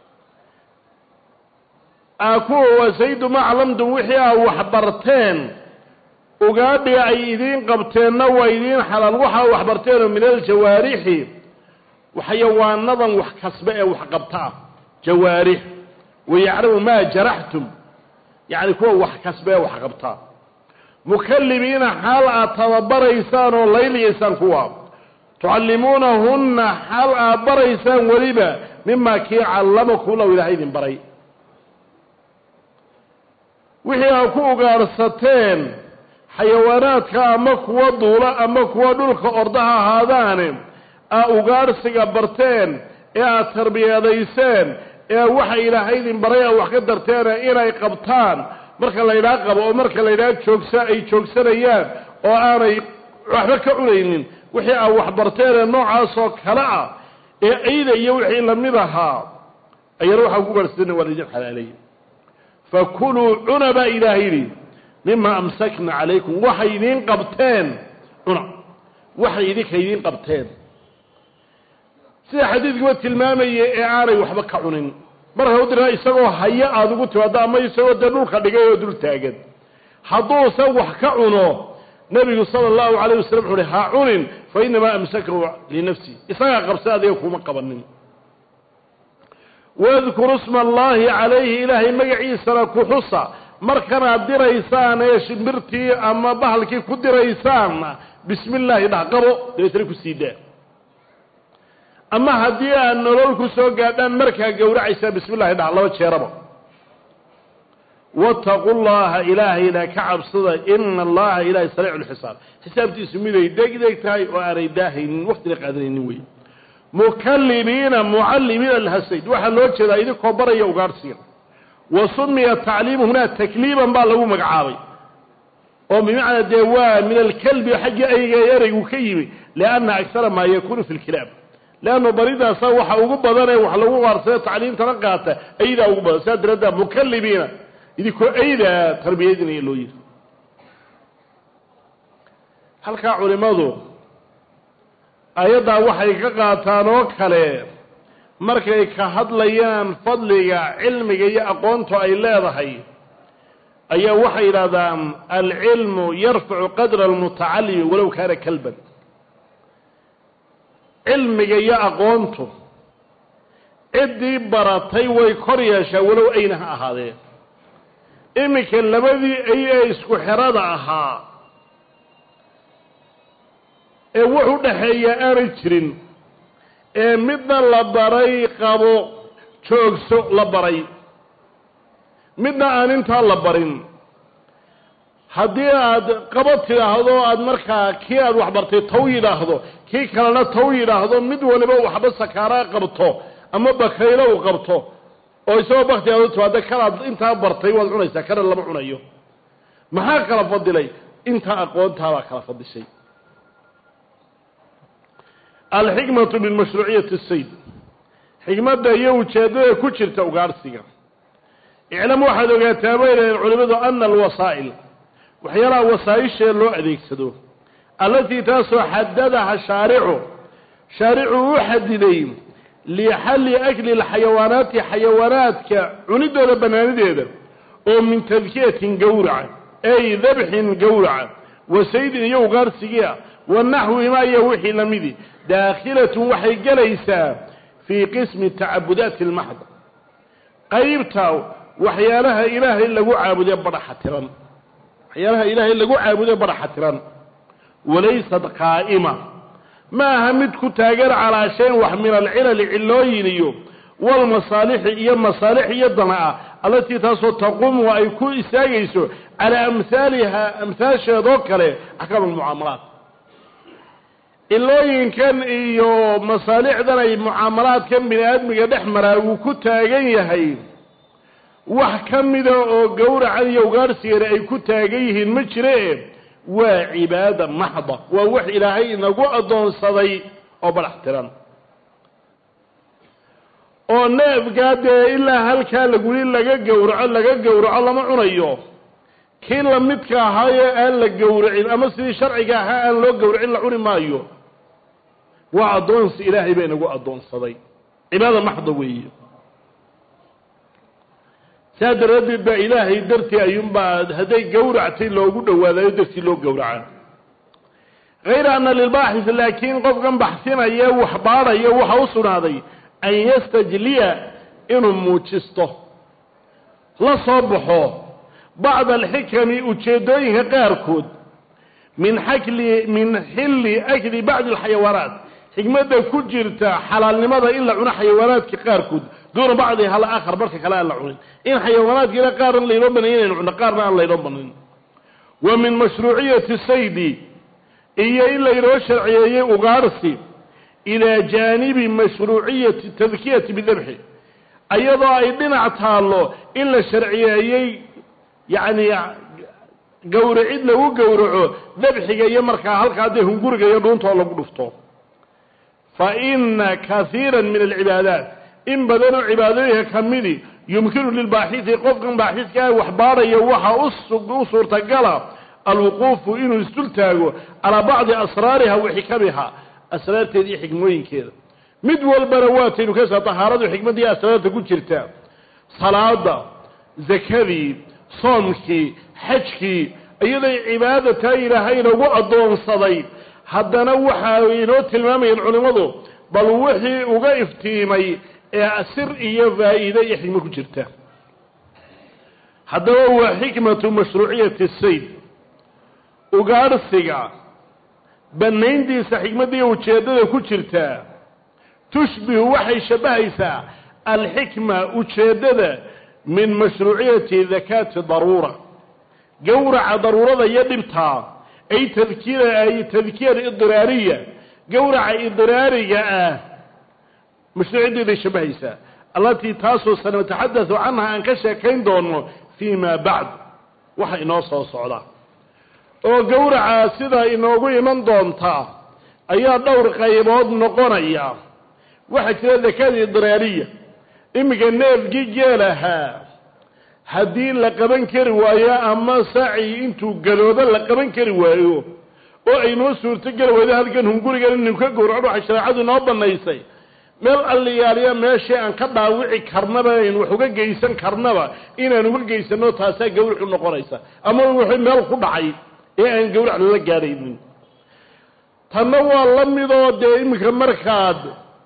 أكو وسيد ما علمتم وحيا وحبرتين وقال أيدين قبتين وأيدين حلال وحا وحبرتين من الجوارح وحيوان نظم وحكسبه وحقبتها جوارح ويعرفوا ما جرحتم يعني كوا وحكسبه وحقبتها مكلمين حال تضبر إنسان والليل إنسان كوا تعلمونهن حال أبر إنسان وليبا مما كي علمكم الله إلى هيدين بري وحي أكو قارستين حيواناتك أما كوا دولا أما كوا دولك أرضها هذان أغارسك برتين إيه تربية ديسان إيه وحي إلى هيدين بريا وحقدرتين إيه قبطان مركا لا يراقب أو مركا لا يراقب شوكسا أي شوكسا ريان أو آني وحبك علينين وحي أو وحبرتين النوع عاصو كلاء إيه إيدا يوحي لمدها أي روح أقوبر السنة والرجال حلالي فكلوا عنبا إلى هيدين مما أمسكنا عليكم وحيدين قبتين هنا وحيدين كيدين قبتين سي حديث قوة المامية إعاري وحبك عنين مرة ودرها يساقوا هيا آذو قلت وهذا ما يساقوا دلول خلقاء ودول تاقد حضو سوح كعنو نبي صلى الله عليه وسلم عليها عنين فإنما أمسكوا لنفسي إساقا قبسا ديكو مقبنين واذكر اسم الله عليه إلهي مقعي سنكو حصة markana diraysaan ee shimbirtii ama bahalkii ku diraysaan bismillaah ida qabo deetri ku siida ama hadii aan nolol ku soo gaadhaan marka gowracaysa bismillaah ida laba jeeraba wattaqullaha ilaahina ka'absada inna allaha ilaahi sari'ul hisaab hisaabtiisu miday degdeg tahay oo aanay daahayn waqti qaadanaynin way mukallimiina muallimina alhasayd waxa loo jeedaa idinko baraya ugaarsiga وسمي التعليم هنا تكليما بالله مقعابي وبمعنى دواء من الكلب حق أي يري وكيبي لأن أكثر ما يكون في الكلاب لأنه بريدة صوح وقبض ذنه وحلوه وارسال تعليم تنقاته أيضا وقبض سادر هذا مكلبين إذا كو أيضا تربيتنا يلويد هل كعلماء أيضا وحي كقاتان وكاله markay ka hadlayaan fadliga cilmiga iyo aqoonta ay leedahay ayaa waxa yiraahdaan al-ilmu yarfa'u qadra al-muta'allim walaw kana kalban cilmiga iyo aqoontu cidii baratay way kor yeeshaa walaw ayna ahaadeen imika labadii ay isku xirada ahaa ee wuxuu dhaxeeyaa aan jirin ee midna la baray qabo joogso la baray midna aan inta la barin haddii aad qabad tidhaahdo aad markaa kii aad waxbartay taw yidhaahdo kii kalena taw yidhaahdo mid waliba waxba sakaaraa qabto ama bakaylo u qabto oo isagoo bakti aad u timaado kanaad intaa bartay waad cunaysaa kana lama cunayo maxaa kala fadilay intaa aqoontaabaa kala fadishay alxikmatu min mashruuciyati asayd xikmadda iyo ujeeddada ku jirta ugaarsiga iclam waxaad ogaataa bay leeyihin culimadu ana alwasaa'il waxyaalaha wasaa'ishee loo adeegsado allatii taasoo xadadaha shaaricu shaaricu u xadiday lixalli akli lxayawaanaati xayawaanaadka cunidooda bannaanideeda oo min tadkiyatin gowraca ay dabxin gowraca wa saydin iyo ugaarsigia wa naxwihimaa iyo wixii lamidi daakhilatun waxay gelaysaa fii qismi tacabudaati almaxda qaybta waxyaalaha ilaahay lagu caabuday badhaxa tiran waxyaalaha ilaahay lagu caabuday badhaxa tiran walaysad qaa'ima ma aha mid ku taageer calaa shayn wax min alcilali cilooyin iyo walmasaalixi iyo masaalix iyo dana-a allatii taasoo taquumu ay ku istaagayso calaa amhaaliha amhaasheedoo kale axkaam almucaamalaat cilooyinkan iyo masaalixdan ay mucaamalaadkan bini aadmiga dhex maraa uu ku taagan yahay wax ka mida oo gowracan iyo ugaarsigeena ay ku taagan yihiin ma jire waa cibaada maxda waa wax ilaahay inagu addoonsaday oo badhax tiran oo neefkaa dee ilaa halkaa laguli laga gowraco laga gowraco lama cunayo kii lamidka ahaayee aan la gowracin ama sidii sharciga ahaa aan loo gowracin la cuni maayo waa addoonsi ilaahay baa inagu addoonsaday cibaada maxda weeye saa daraaddeed baa ilaahay dartii ayuunbaa hadday gowractay loogu dhowaadayo dartii loo gowraca hayra ana lilbaaxis laakiin qofkan baxsinaya wax baadhaya waxa u sugnaaday an yastajliya inuu muujisto la soo baxo bacda alxikami ujeeddooyinka qaarkood min xakli min xilli akli bacdi alxayawaanaat xikmadda ku jirta xalaalnimada in la cuno xayawaanaadka qaarkood duuna bacdi hal aakhar marka kale aan la cunin in xayawaanaadkiina qaarna laynoo banayn inaynu cuno qaarna aan laynoo banayn wa min mashruuciyati saydi iyo in laynoo sharciyeeyey ugaarsi ilaa jaanibi mashruuciyati tadkiyati bidabxi ayadoo ay dhinac taallo in la sharciyeeyey yacni gowracid lagu gowraco dabxiga iyo markaa halkaa dee hunguriga iyo dhuuntoo lagu dhufto fa ina kaiira min alcibaadaat in badanoo cibaadooyinka ka midi yumkinu lilbaaxisi qofkan baaxiskaa wax baadhaya waxa u suurtagala alwuquufu inuu isdul taago calaa bacdi asraariha wa xikamiha asraarteeda iyo xikmooyinkeeda mid walbana waataynu kasa tahaaradu xikmadii asraarta ku jirta salaada zakadii soomkii xajkii iyaday cibaadataa ilaahay inagu addoonsaday haddana waxa inoo tilmaamayeen culimmadu bal wixii uga iftiimay ee sir iyo faa'iide iyo xikmo ku jirta haddaba waa xikmatu mashruuciyati sayd ugaarsiga bannayntiisa xikmadda iyo ujeeddada ku jirta tushbihu waxay shabbahaysaa alxikma ujeeddada min mashruuciyati dakaati daruura gowraca daruurada iyo dhibtaa ay tadkiira ay tadkiir idraariya gowraca idraariga ah mashruuciyadeeday shabbahaysaa allatii taasoo sanataxaddathu canha aan ka sheekayn doono fii maa bacd waxa inoo soo socda oo gowraca sida inoogu iman doontaa ayaa dhowr qaybood noqonaya waxaa jira dakaada idraariya iminka neefgii geelahaa haddii la qaban kari waayo ama saci intuu gadoodo la qaban kari waayo oo aynoo suurtogeli waydo halkan hungurigan inuu ka gowraco waxa shareecadu inoo bannaysay meel alliyaaliya meeshii aan ka dhaawici karnaba aynu wax uga geysan karnaba inaan uga geysano taasaa gawracu noqonaysa ama wixii meel ku dhacay ee aan gawrac lala gaadhaynin tanna waa la midoo dee iminka markaad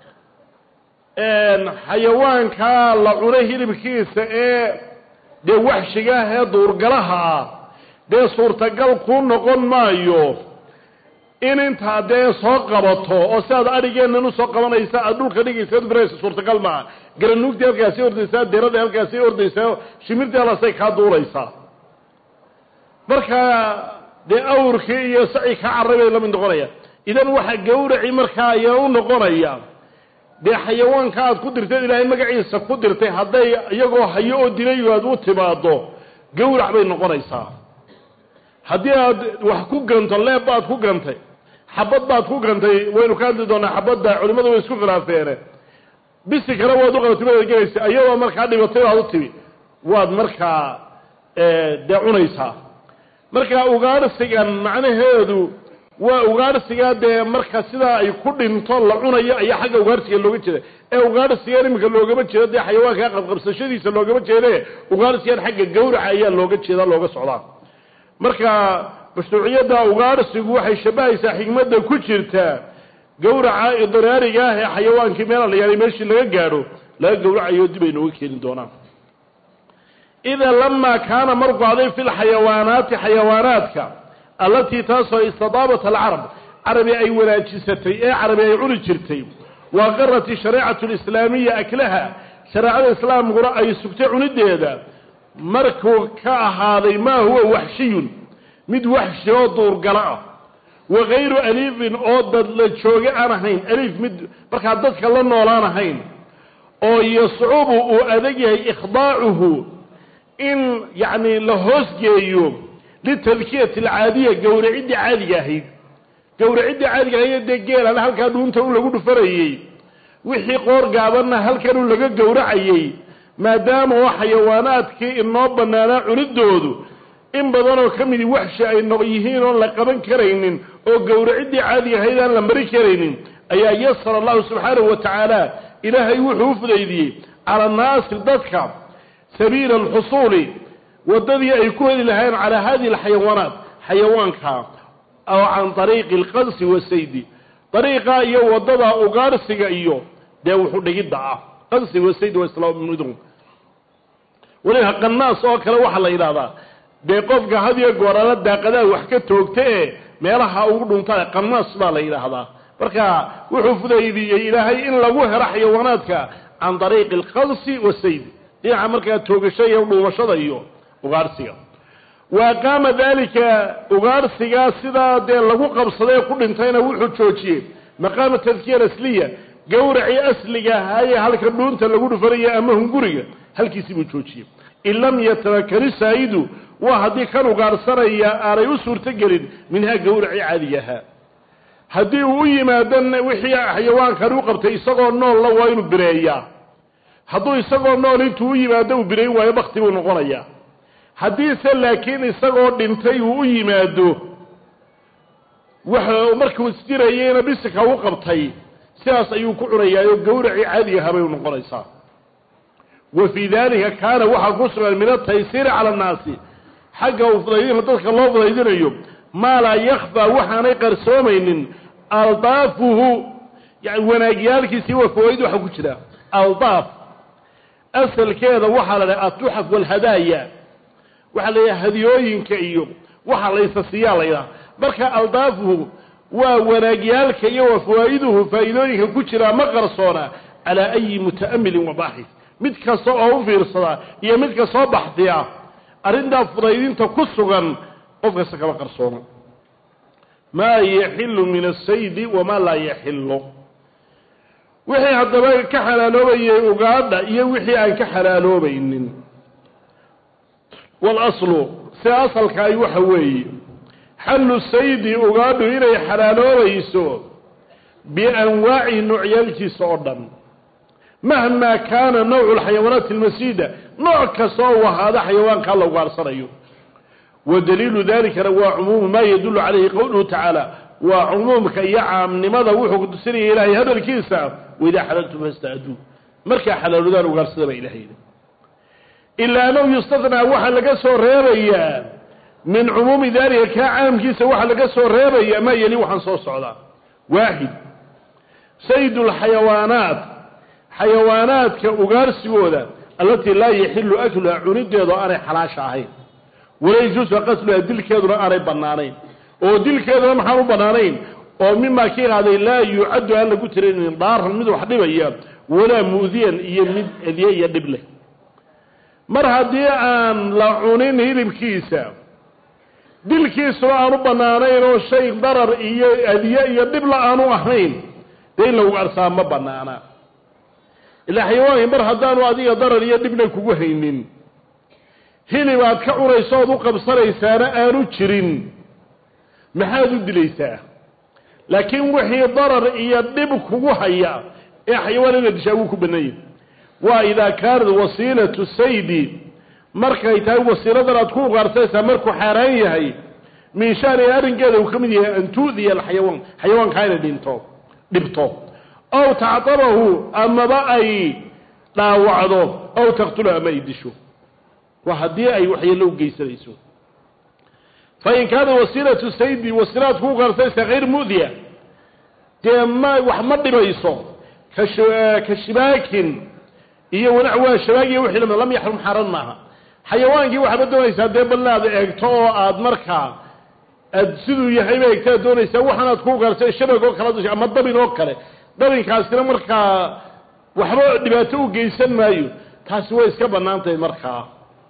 xayawaankaa la cuno hilibkiisa ee dee waxshiga ah ee duurgalaha ah dee suurtagal kuu noqon maayo in intaa dee soo qabato oo sidaad adhigeennan usoo qabanaysa aad dhulka dhigaysa baraysa suurtagal maaha garanuugtii halkaasii ordaysaa deeradii halkaasii ordaysaa shimirtii halkaasay kaa duulaysaa markaa dee awrkii iyo saci ka carabay la mid noqonaya idan waxa gowraci markaa ayaa u noqonaya dee xayawaanka aad ku dirtay ilaahay magaciisa ku dirtay hadday iyagoo hayo oo dilay aad u timaado gowrac bay noqonaysaa haddii aad wax ku ganto leeb baad ku gantay xabad baad ku gantay waynu ka hadli doonaa xabadda culimadu way isku khilaafeen bisi kale waad u qabatay gelaysa ayadoo markaa dhibatay aad u timi waad markaa dee cunaysaa markaa ugaarsigan macnaheedu waa ugaarsiga dee marka sidaa ay ku dhinto la cunayo ayaa xagga ugaarsiga looga jeeda ee ugaarsiga iminka loogama jeedo dee xayawaanka qabqabsashadiisa loogama jeede ugaarsigan xagga gowraca ayaa looga jeeda looga socdaa marka mashruuciyadda ugaarsigu waxay shabahaysaa xigmadda ku jirta gowraca idraariga ah ee xayawaankii meel la yahay meeshii laga gaadho laga gowracayo dib ay nooga keeni doonaan إذا لما كان مرقع في الحيوانات حيواناتك التي تصل استضابة العرب عربي أي ولاجستي أي عربي أي علجرتي وغرت الشريعة الإسلامية أكلها شريعة الإسلام قرأ أي سكتع نديدا مركو كهذا ما هو وحشي مد وحش ودور قراءة وغير أليف أودد للشوقع نهين أليف مد بركة ضدك الله ولا نهين أو يصعب وأذيه إخضاعه إن يعني لهوس جيوم للتذكية العادية جور عدة عادية هي جور عدة عادية هي الدجال هل هل كانوا أنت ولا جود فريي وحي قور قابلنا هل كانوا لقى جور عيي ما دام هو حيوانات كي النوب بنانا عندودو إن بدنوا كم دي وحشة إنه يهين ولا قبل كرينين أو جور عدة عادية هيدا لمبري كرينين أي يسر الله سبحانه وتعالى إلى هيوحوف ذي على الناس الضدك سبيل الحصول والذي يكون لهين على هذه الحيوانات حيوانك أو عن طريق القنص والسيد طريقة إيو وضبها أغارسك إيو ده وحود يدعى قنص والسيد والسلام من دون وليها قناص أوكلا وحلا إلى هذا بيقفك هذه القرارات ده قدا وحكته وقتئه ميلها أقولون طالع قناص بالا إلى هذا بركا وحفظ إذي إلهي إن لغوه حيواناتك عن طريق القنص والسيد دي عمرك توقشيه ومشضيه ugaarsiga وقام ذلك ugaarsiga sida de lagu qabsaday ku dhintayna wuxuu joojiyay maqaam tadkiir asliya gowraci asliga hay halka dhuunta lagu dhufariyo ama hunguriga halkiisii buu joojiyay illam yatawakkal saidu wa hadii kan ugaarsanaya aanay u suurta gelin minha gowraci caadiyaha hadii uu yimaadan wixii xayawaanka uu qabtay isagoo nool la waa inuu bireeyaa hadduu isagoo nool intuu yimaado uu bireey waayo waqti uu noqonayaa haddii se laakiin isagoo dhintay uu u yimaado waxa markuu isdirayayna bisika u qabtay sidaas ayuu ku cunayaayo gowraci caadi ah bay noqonaysaa وفي ذلك كان waxa ku sugan min at-taysir ala an-nas xaga uu fudaydin dadka loo fudaydinayo ma la yakhfa waxaanay qarsoomaynin aldaafuhu yani wanaagyaalkiisii waa fawaaid waxa ku jira aldaaf asalkeeda waxa la dhahaa atuhaf wal hadaaya waxa la hadiyooyinka iyo waxa la isasiyaa la marka aldaafuhu waa wanaagyaalka iyo fawaa'iduhu faa'iidooyinka ku jira ma qarsoona ala ay mutaammil wa baahis mid kasto oo u fiirsada iyo mid kasto baxdiya arinta fudaydinta ku sugan qof kasta kala qarsoona ma yahillu min as-sayd wa ma la yahillu wixii hadaba ka xalaaloobayay ugaadha iyo wixii aan ka xalaaloobaynin wal aslu siyaasalka ay waxa weeye حل السيد أغادو إلي حلالو ريسو بأنواع نوعيالك صعدا مهما كان نوع الحيوانات المسيدة نوع كسوه هذا حيوان كالله وغارصريه ودليل ذلك هو عموم ما يدل عليه قوله تعالى وعموم كيعام لماذا وحو قدسري إلهي هذا الكيسة وإذا حللتم فاستعدوا مركا حلالو ذلك وغارصر إلهي إلا أنه يستثنى وحل لقصه ريريا من عموم ذلك كعام كيسة وحل لقصه ريريا ما يلي وحن صوص على واحد سيد الحيوانات حيوانات كأغارسيودا التي لا يحل أكلها عند يضعان حلاشاهين ولا يجوز قتلها دلك يضعان بنانين ودلك يضعان محارو بنانين ومما كي هذا لا يعد أن قتلين ضارها المدو حديبا إياه ولا مؤذيا يمد أذيا يدبله مرها دي أن لعونين هيلم كيسا dilkiisuna aanu bannaanayn oo shay darar iyo adiye iyo dhibla aanu ahayn dee in la ugaarsaa ma bannaana ilaa xayawaankii mar haddaanu adiga darar iyo dhibna kugu haynin hilib aad ka cunayso ood u qabsanaysaana aanu jirin maxaad u dilaysaa laakiin wixii darar iyo dhib kugu haya ee xayawaan inaad dishaa wuu ku bannaayay waa idaa kaanad wasiilatu saydi markay tahay wasiiladan aad ku ugaarsanaysaa markuu xaaraan yahay min shaani arrinkeeda uu ka mid yahay an tu'diya alxayawaan xayawaankaa inay dhinto dhibto aw tactabahu amaba ay dhaawacdo aw taqtulu ama ay disho waa haddii ay waxyeello u geysanayso fain kaana wasiilatu saydi wasiilaad ku ugaarsanaysaa hayr mu'diya dee ma wax ma dhibayso ka shibaakin iyo wanac waa shabaagiya wixii lamid lam yaxrum xaaraan maaha xayawaankii waxaad doonaysaa dee balnaad eegto oo aad markaa aad siduu yahay ba eegtaa doonaysaa waxaanaad ku ugaartay shabag oo kale ama dabin oo kale dabinkaasina markaa waxba dhibaato u geysan maayo taasi way iska bannaantahay markaa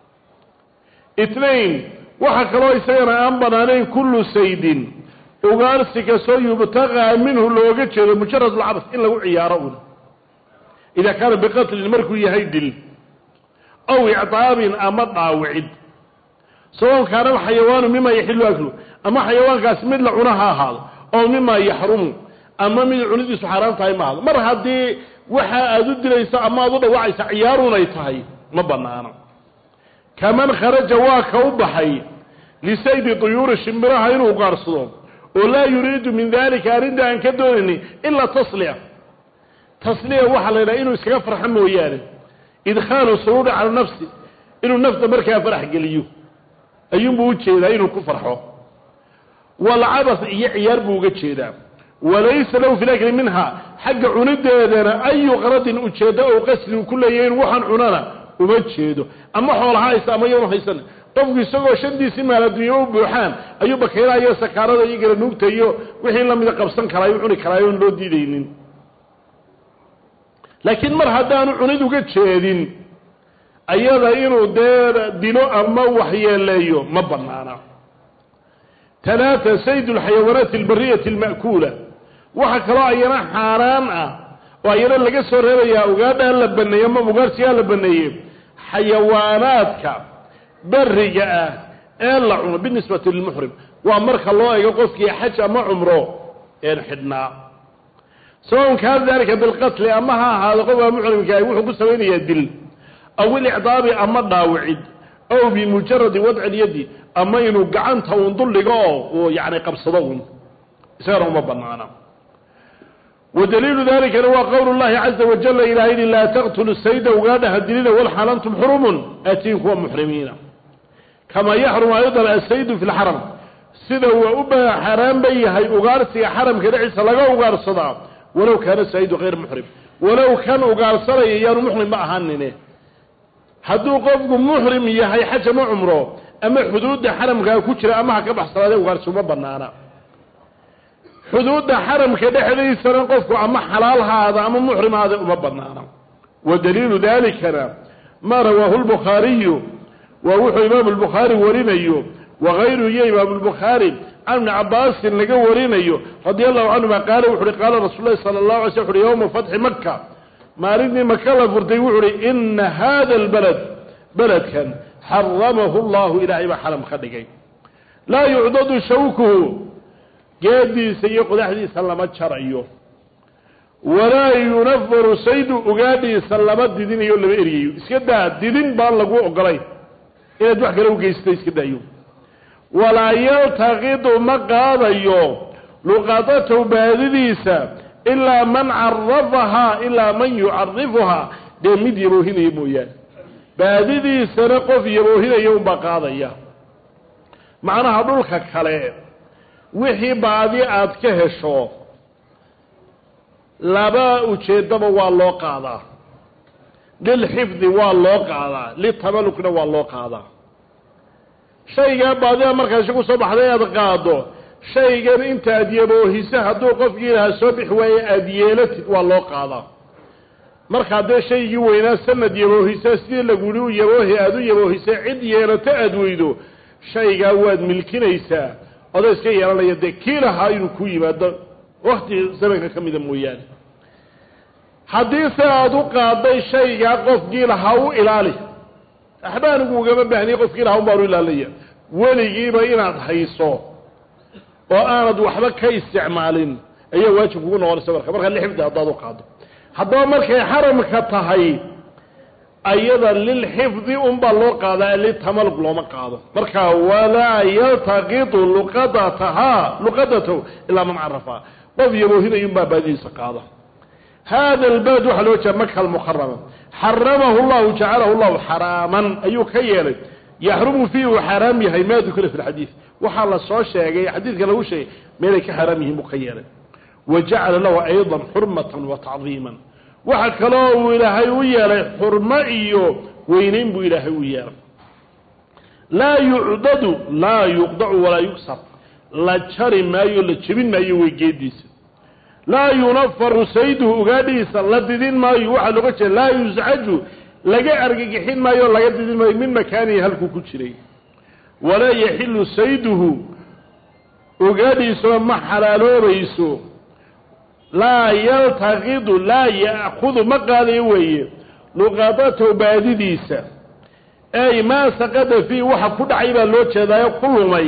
itnain waxa kaloo isagana aan bannaanayn kullu saydin ugaarsi kastoo yubtaqaa minhu looga jeedo mujarad alcabas in lagu ciyaaro un idaa kaana biqatlin markuu yahay dil aw icdaabin ama dhaawicid sawaun kaana alxayawaanu mima yaxilu aklu ama xayawaankaas mid la cuna ha ahaado oo mima yaxrumu ama mid cunidiisu xaaraan tahay ma ahado mar haddii waxa aad u dilayso ama aad u dhawacaysa ciyaarunay tahay ma bannaano kaman kharaja waa ka u baxay lisaydi tuyuuri shimbiraha inuu ugaarsado oo laa yuriidu min dalika arrinta aan ka doonayni ilaa tasliya tasliya waxaa la yidhaha inuu iskaga farxo mooyaane idkhaalu suruuri cala nafsi inuu nafta markaa farax geliyo ayuunbuu u jeedaa inuu ku farxo walcabas iyo ciyaar buu uga jeedaa walaysa lahu fi lakli minha xagga cunideedana ayu qaradin ujeeddo oo qasdi uu ku leeyahay in waxaan cunana uma jeedo ama xoolaha haysta ama yanu haysan qofku isagoo shandiisii maal adduunya u buuxaan ayuu bakaylaha iyo sakaarada iyo garanuugta iyo wixii lamida qabsan karaa u cuni karaa oon loo diidaynin laakiin mar haddaanu cunid uga jeedin ayada inuu dee dilo ama waxyeeleeyo ma bannaana talaata sayd alxayawaanaat albariyati alma'kuula waxa kaloo ayana xaaraan ah oo ayana laga soo reebayaa ugaadhaan la baneeye ama ugaarsigaa la baneeye xayawaanaadka bariga ah ee la cuno binisbati lilmuxrim waa marka loo eego qofkii xaj ama cumro een xidhnaa sawaun kaana dalika bilqatli ama ha ahaado qofka muxrimkaahi wuxuu ku samaynayaa dil aw ilicdaabi ama dhaawicid aw bimujaradi wadci lyadi ama inuu gacanta uun duldhigo oo yani qabsado un isagana uma banaana wadaliilu dalikana waa qowlu llahi caza wajala ilahay i laa taqtulu sayda ugaadhaha dilina walxaal antum xurumun aatiin kuwa muxrimiina kamaa yaxrumu aydan asaydu fi lxaram sida waa u xaaraan ba yahay ugaarsiga xaramka dhexdiisa laga ugaarsadaa walow kaana saydu hayr muxrim walow kan ugaarsanaya yaanu muxrim ma ahaanine hadduu qofku muxrim yahay xaj ama cumro ama xuduudda xaramkaa ku jira ama ha ka baxsanaadee ugaarsi uma banaana xuduudda xaramka dhexdiisana qofku ama xalaalhaada ama muxrimaada uma banaana wadaliilu dalikana maa rawaahu lbukhaariyu waa wuxuu imaamu lbukhaari warinayo wagayru iyo imaamu lbukhaari can ibni cabaasin laga warinayo radia allahu canhuma qaala wuxu uhi qaala rasuul lahi sala allahu alay sl wuxuhi yowma fatxi maka maalintii maka la furtay wuxu uhi ina hada albalad beledkan xaramahu llahu ilaahay baa xaram ka dhigay laa yucdadu shawkuhu geediisa iyo qodaxdiisa lama jarayo walaa yunafaru saydu ugaadhiisa lama didinayo lama eryayo iska daa didin baan lagu ogolay inaad wax kale ugeysta iska daayo walaa yaltaqidu ma qaadayo luqadatahu baadidiisa ilaa man carafahaa ilaa man yucarifuhaa dee mid yaboohinaya mooyaane baadidiisana qof yaboohinaya unbaa qaadaya macnaha dhulka kale wixii baadi aad ka hesho laba ujeeddaba waa loo qaadaa lilxifdi waa loo qaadaa litamalukna waa loo qaadaa shaygaa baadida markaasi ku soo baxday aad qaado shaygan intaad yaboohisa hadduu qofkii lahaa soo bixi waaye aada yeelatid waa loo qaadaa markaa dee shaygii weynaa sanad yaboohisa sidii laguli u yaboohi aada u yaboohisa cid yeelato aada weydo shaygaa waad milkinaysaa oday iska yeelanaya dee kii lahaa inuu ku yimaado wakti zamanka ka mida mooyaane haddii se aada u qaaday shaygaa qofkii lahaa u ilaali waxba anigu ugama baahniy qofkii lahaa un baanu ilaalaya weligiiba inaad hayso oo aanad waxba ka isticmaalin ayaa waajib kugu noqonaysa marka markaa lixifdi haddaad u qaado haddaba markay xaramka tahay ayada lilxifdi unbaa loo qaadaa litamalug looma qaado marka walaa yaltaqitu luqadatahaa luqadatahu ilaa man carafa qof yaboohinayunbaa baadidiisa qaada hada albalad waxaa loo jeeda maka almukarama xaramahu llahu jacalahu llahu xaraaman ayuu ka yeelay yaxrumu fiihi uu xaaraam yahay maa dukira fi lxadiid waxaa la soo sheegay xadiidka lagu sheegay meelay ka xaaraam yihiin buu ka yeelay wajacala lahu ayضa xurmatan wa tacdiiman waxa kaloo uu ilaahay u yeelay xurmo iyo weynayn buu ilaahay u yeelay laa yucdadu laa yuqdacu walaa yugsar la jari maayo la jebin maayo weygeediisa laa yunafaru sayduhu ugaadhiisa la didin maayo waxaa looga jeeda laa yuscaju laga argagixin maayo laga didin maayo min makaanihi halkuu ku jiray walaa yaxilu sayduhu ugaadhiisuna ma xalaaloobayso laa yaltaqidu laa ya'kudu ma qaadayo weeye luqadatahu baadidiisa ay maa saqada fiihi waxa ku dhacay baa loo jeedaayo ku lumay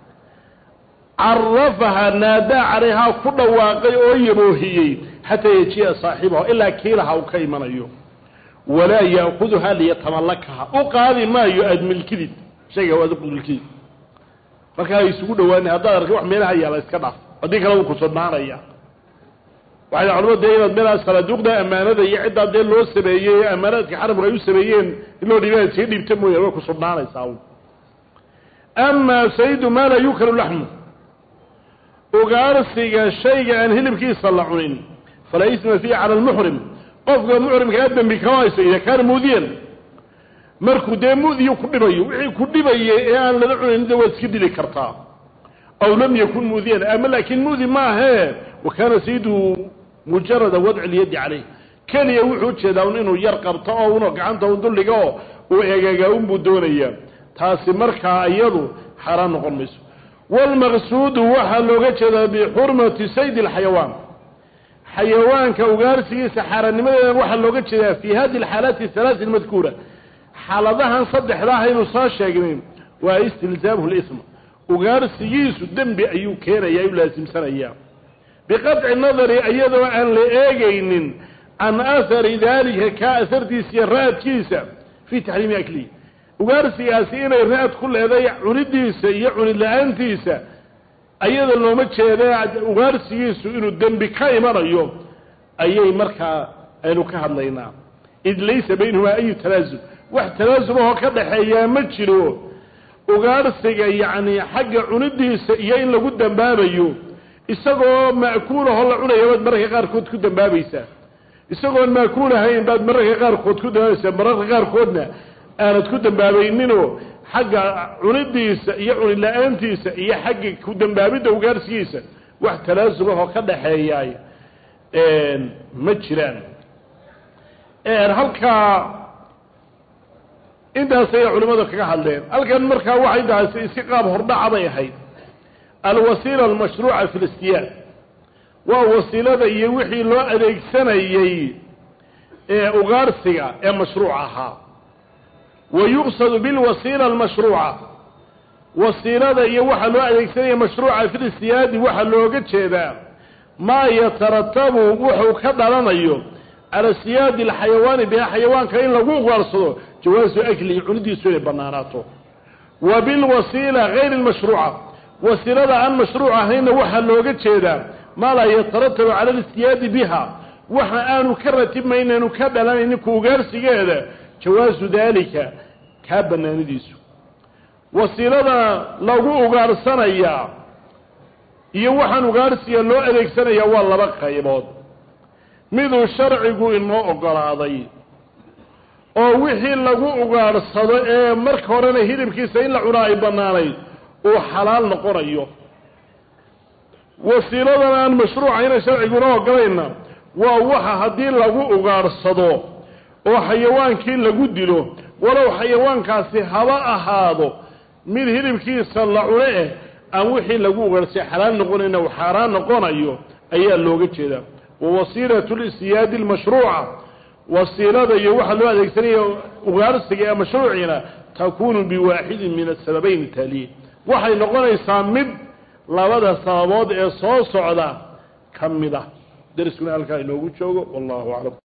carafaha naadaa calayhaa ku dhawaaqay oo yaboohiyey xataa yajiya saaxibahu ilaa kiilaha uu ka imanayo walaa ya'kuduhaa liyatamallakaha u qaadi maayo aada milkidid shayga waad milkidid markaa isugu dhawaanay haddaad arkay wax meelaha yaala iska dhaaf haddii kale wuu ku sodnaanaya waxay culimadu dee inaad meelahaas salaaduuqda ammaanada iyo ciddaa dee loo sameeyey ammaanaadka xaramka ay u sameeyeen in loo dhiibaa iska dhiibta mooyaan way ku sudhnaanaysaa amaa saydu maa laa yukalu laxmu ugaarsiga shayga aan hilibkiisa la cunin falaa isma fiihi cala almuxrim qofka muxrimkaa dembi kama hayso ida kaana muudiyan markuu dee mudiyu ku dhibayo wixii ku dhibayay ee aan lala cunayn de waad iska dili kartaa aw lam yakun muudiyan ama laakiin mudi maahee wakaana saydu mujarada wadci lyadi caleyh keliya wuxuu ujeedaa un inuu yar qabto oo una gacanta un dulliga oo uu eegagaa unbuu doonayaa taasi markaa iyadu xaaraan noqon mayso waalmaqsuudu waxaa looga jeedaa bixurmati saydi alxayawaan xayawaanka ugaarsigiisa xaaraannimadeeda waxaa looga jeedaa fi hadi alxaalaati halaati almadkuura xaaladahan saddexdaa aynu soo sheegnay waa istilzaamuhu lism ugaarsigiisu dembi ayuu keenaya u laasimsanayaa biqaطci nadari iyadoo aan la eegaynin can ahari daalika kaa asartiisa iyo raadkiisa fii taxriimi aklihi ugaarsigaasi inay raad ku leeday cunidiisa iyo cunid la-aantiisa ayada looma jeeda ugaarsigiisu inuu dembi ka imanayo ayay markaa aynu ka hadlaynaa id laysa baynahumaa ayu talaasum wax talaasumahoo ka dhaxeeyaa ma jiro ugaarsiga yacni xagga cunidiisa iyo in lagu dambaabayo isagoo ma'kuulahoo la cunaya baad mararka qaarkood ku dambaabaysaa isagoon ma'kuul ahayn baad mararka qaarkood ku dambaabaysaa mararka qaarkoodna aanad ku dambaabayninoo xagga cunidiisa iyo cunid la-aantiisa iyo xagga ku dambaabidda ugaarsigiisa wax talaasumahoo ka dhaxeeyaay ma jiraan halkaa intaas ayay culimmadu kaga hadleen halkan markaa waxay tahay iska qaab hordhaca bay ahayd alwasiila almashruuca fi listiyaad waa wasiilada iyo wixii loo adeegsanayey ee ugaarsiga ee mashruuc ahaa wa yuqsadu bilwasiila almashruuca wasiilada iyo waxaa loo adeegsanaya mashruuca fi listiyaadi waxaa looga jeedaa maa yataratabu wuxuu ka dhalanayo cala siyaadi alxayawaani biha xayawaanka in lagu ugaarsado jawaasu aklihi cunidiisu inay banaanaato wa bilwasiila gayri lmashruuca wasiilada aan mashruuc ahaynna waxaa looga jeedaa maa laa yataratabu cala alistiyaadi biha waxa aanu ka ratibmayn aanu ka dhalanaynin ku ugaarsigeeda jawaasu daalika kaa banaanidiisu wasiilada lagu ugaarsanayaa iyo waxaan ugaarsiga loo adeegsanayaa waa laba qaybood miduu sharcigu inoo ogolaaday oo wixii lagu ugaarsado ee marka horena hilibkiisa in la cunaa ay bannaanayd uu xalaal noqonayo wasiiladan aan mashruucayna sharciguna ogolayna waa waxa haddii lagu ugaarsado oo xayawaankii lagu dilo walow xayawaankaasi haba ahaado mid hilibkiisa la cune aan wixii lagu ugaarsi xalaal noqonayna oo xaraan noqonayo ayaa looga jeedaa wasiilatu al-isyad al-mashruu'a wasiilada iyo waxa loo adeegsanayo ugaarsiga ee mashruucina takunu biwaahid min as-sababayn tali waxay noqonaysaa mid labada sababood ee soo socda kamida dariskuna halka inoogu joogo wallahu a'lam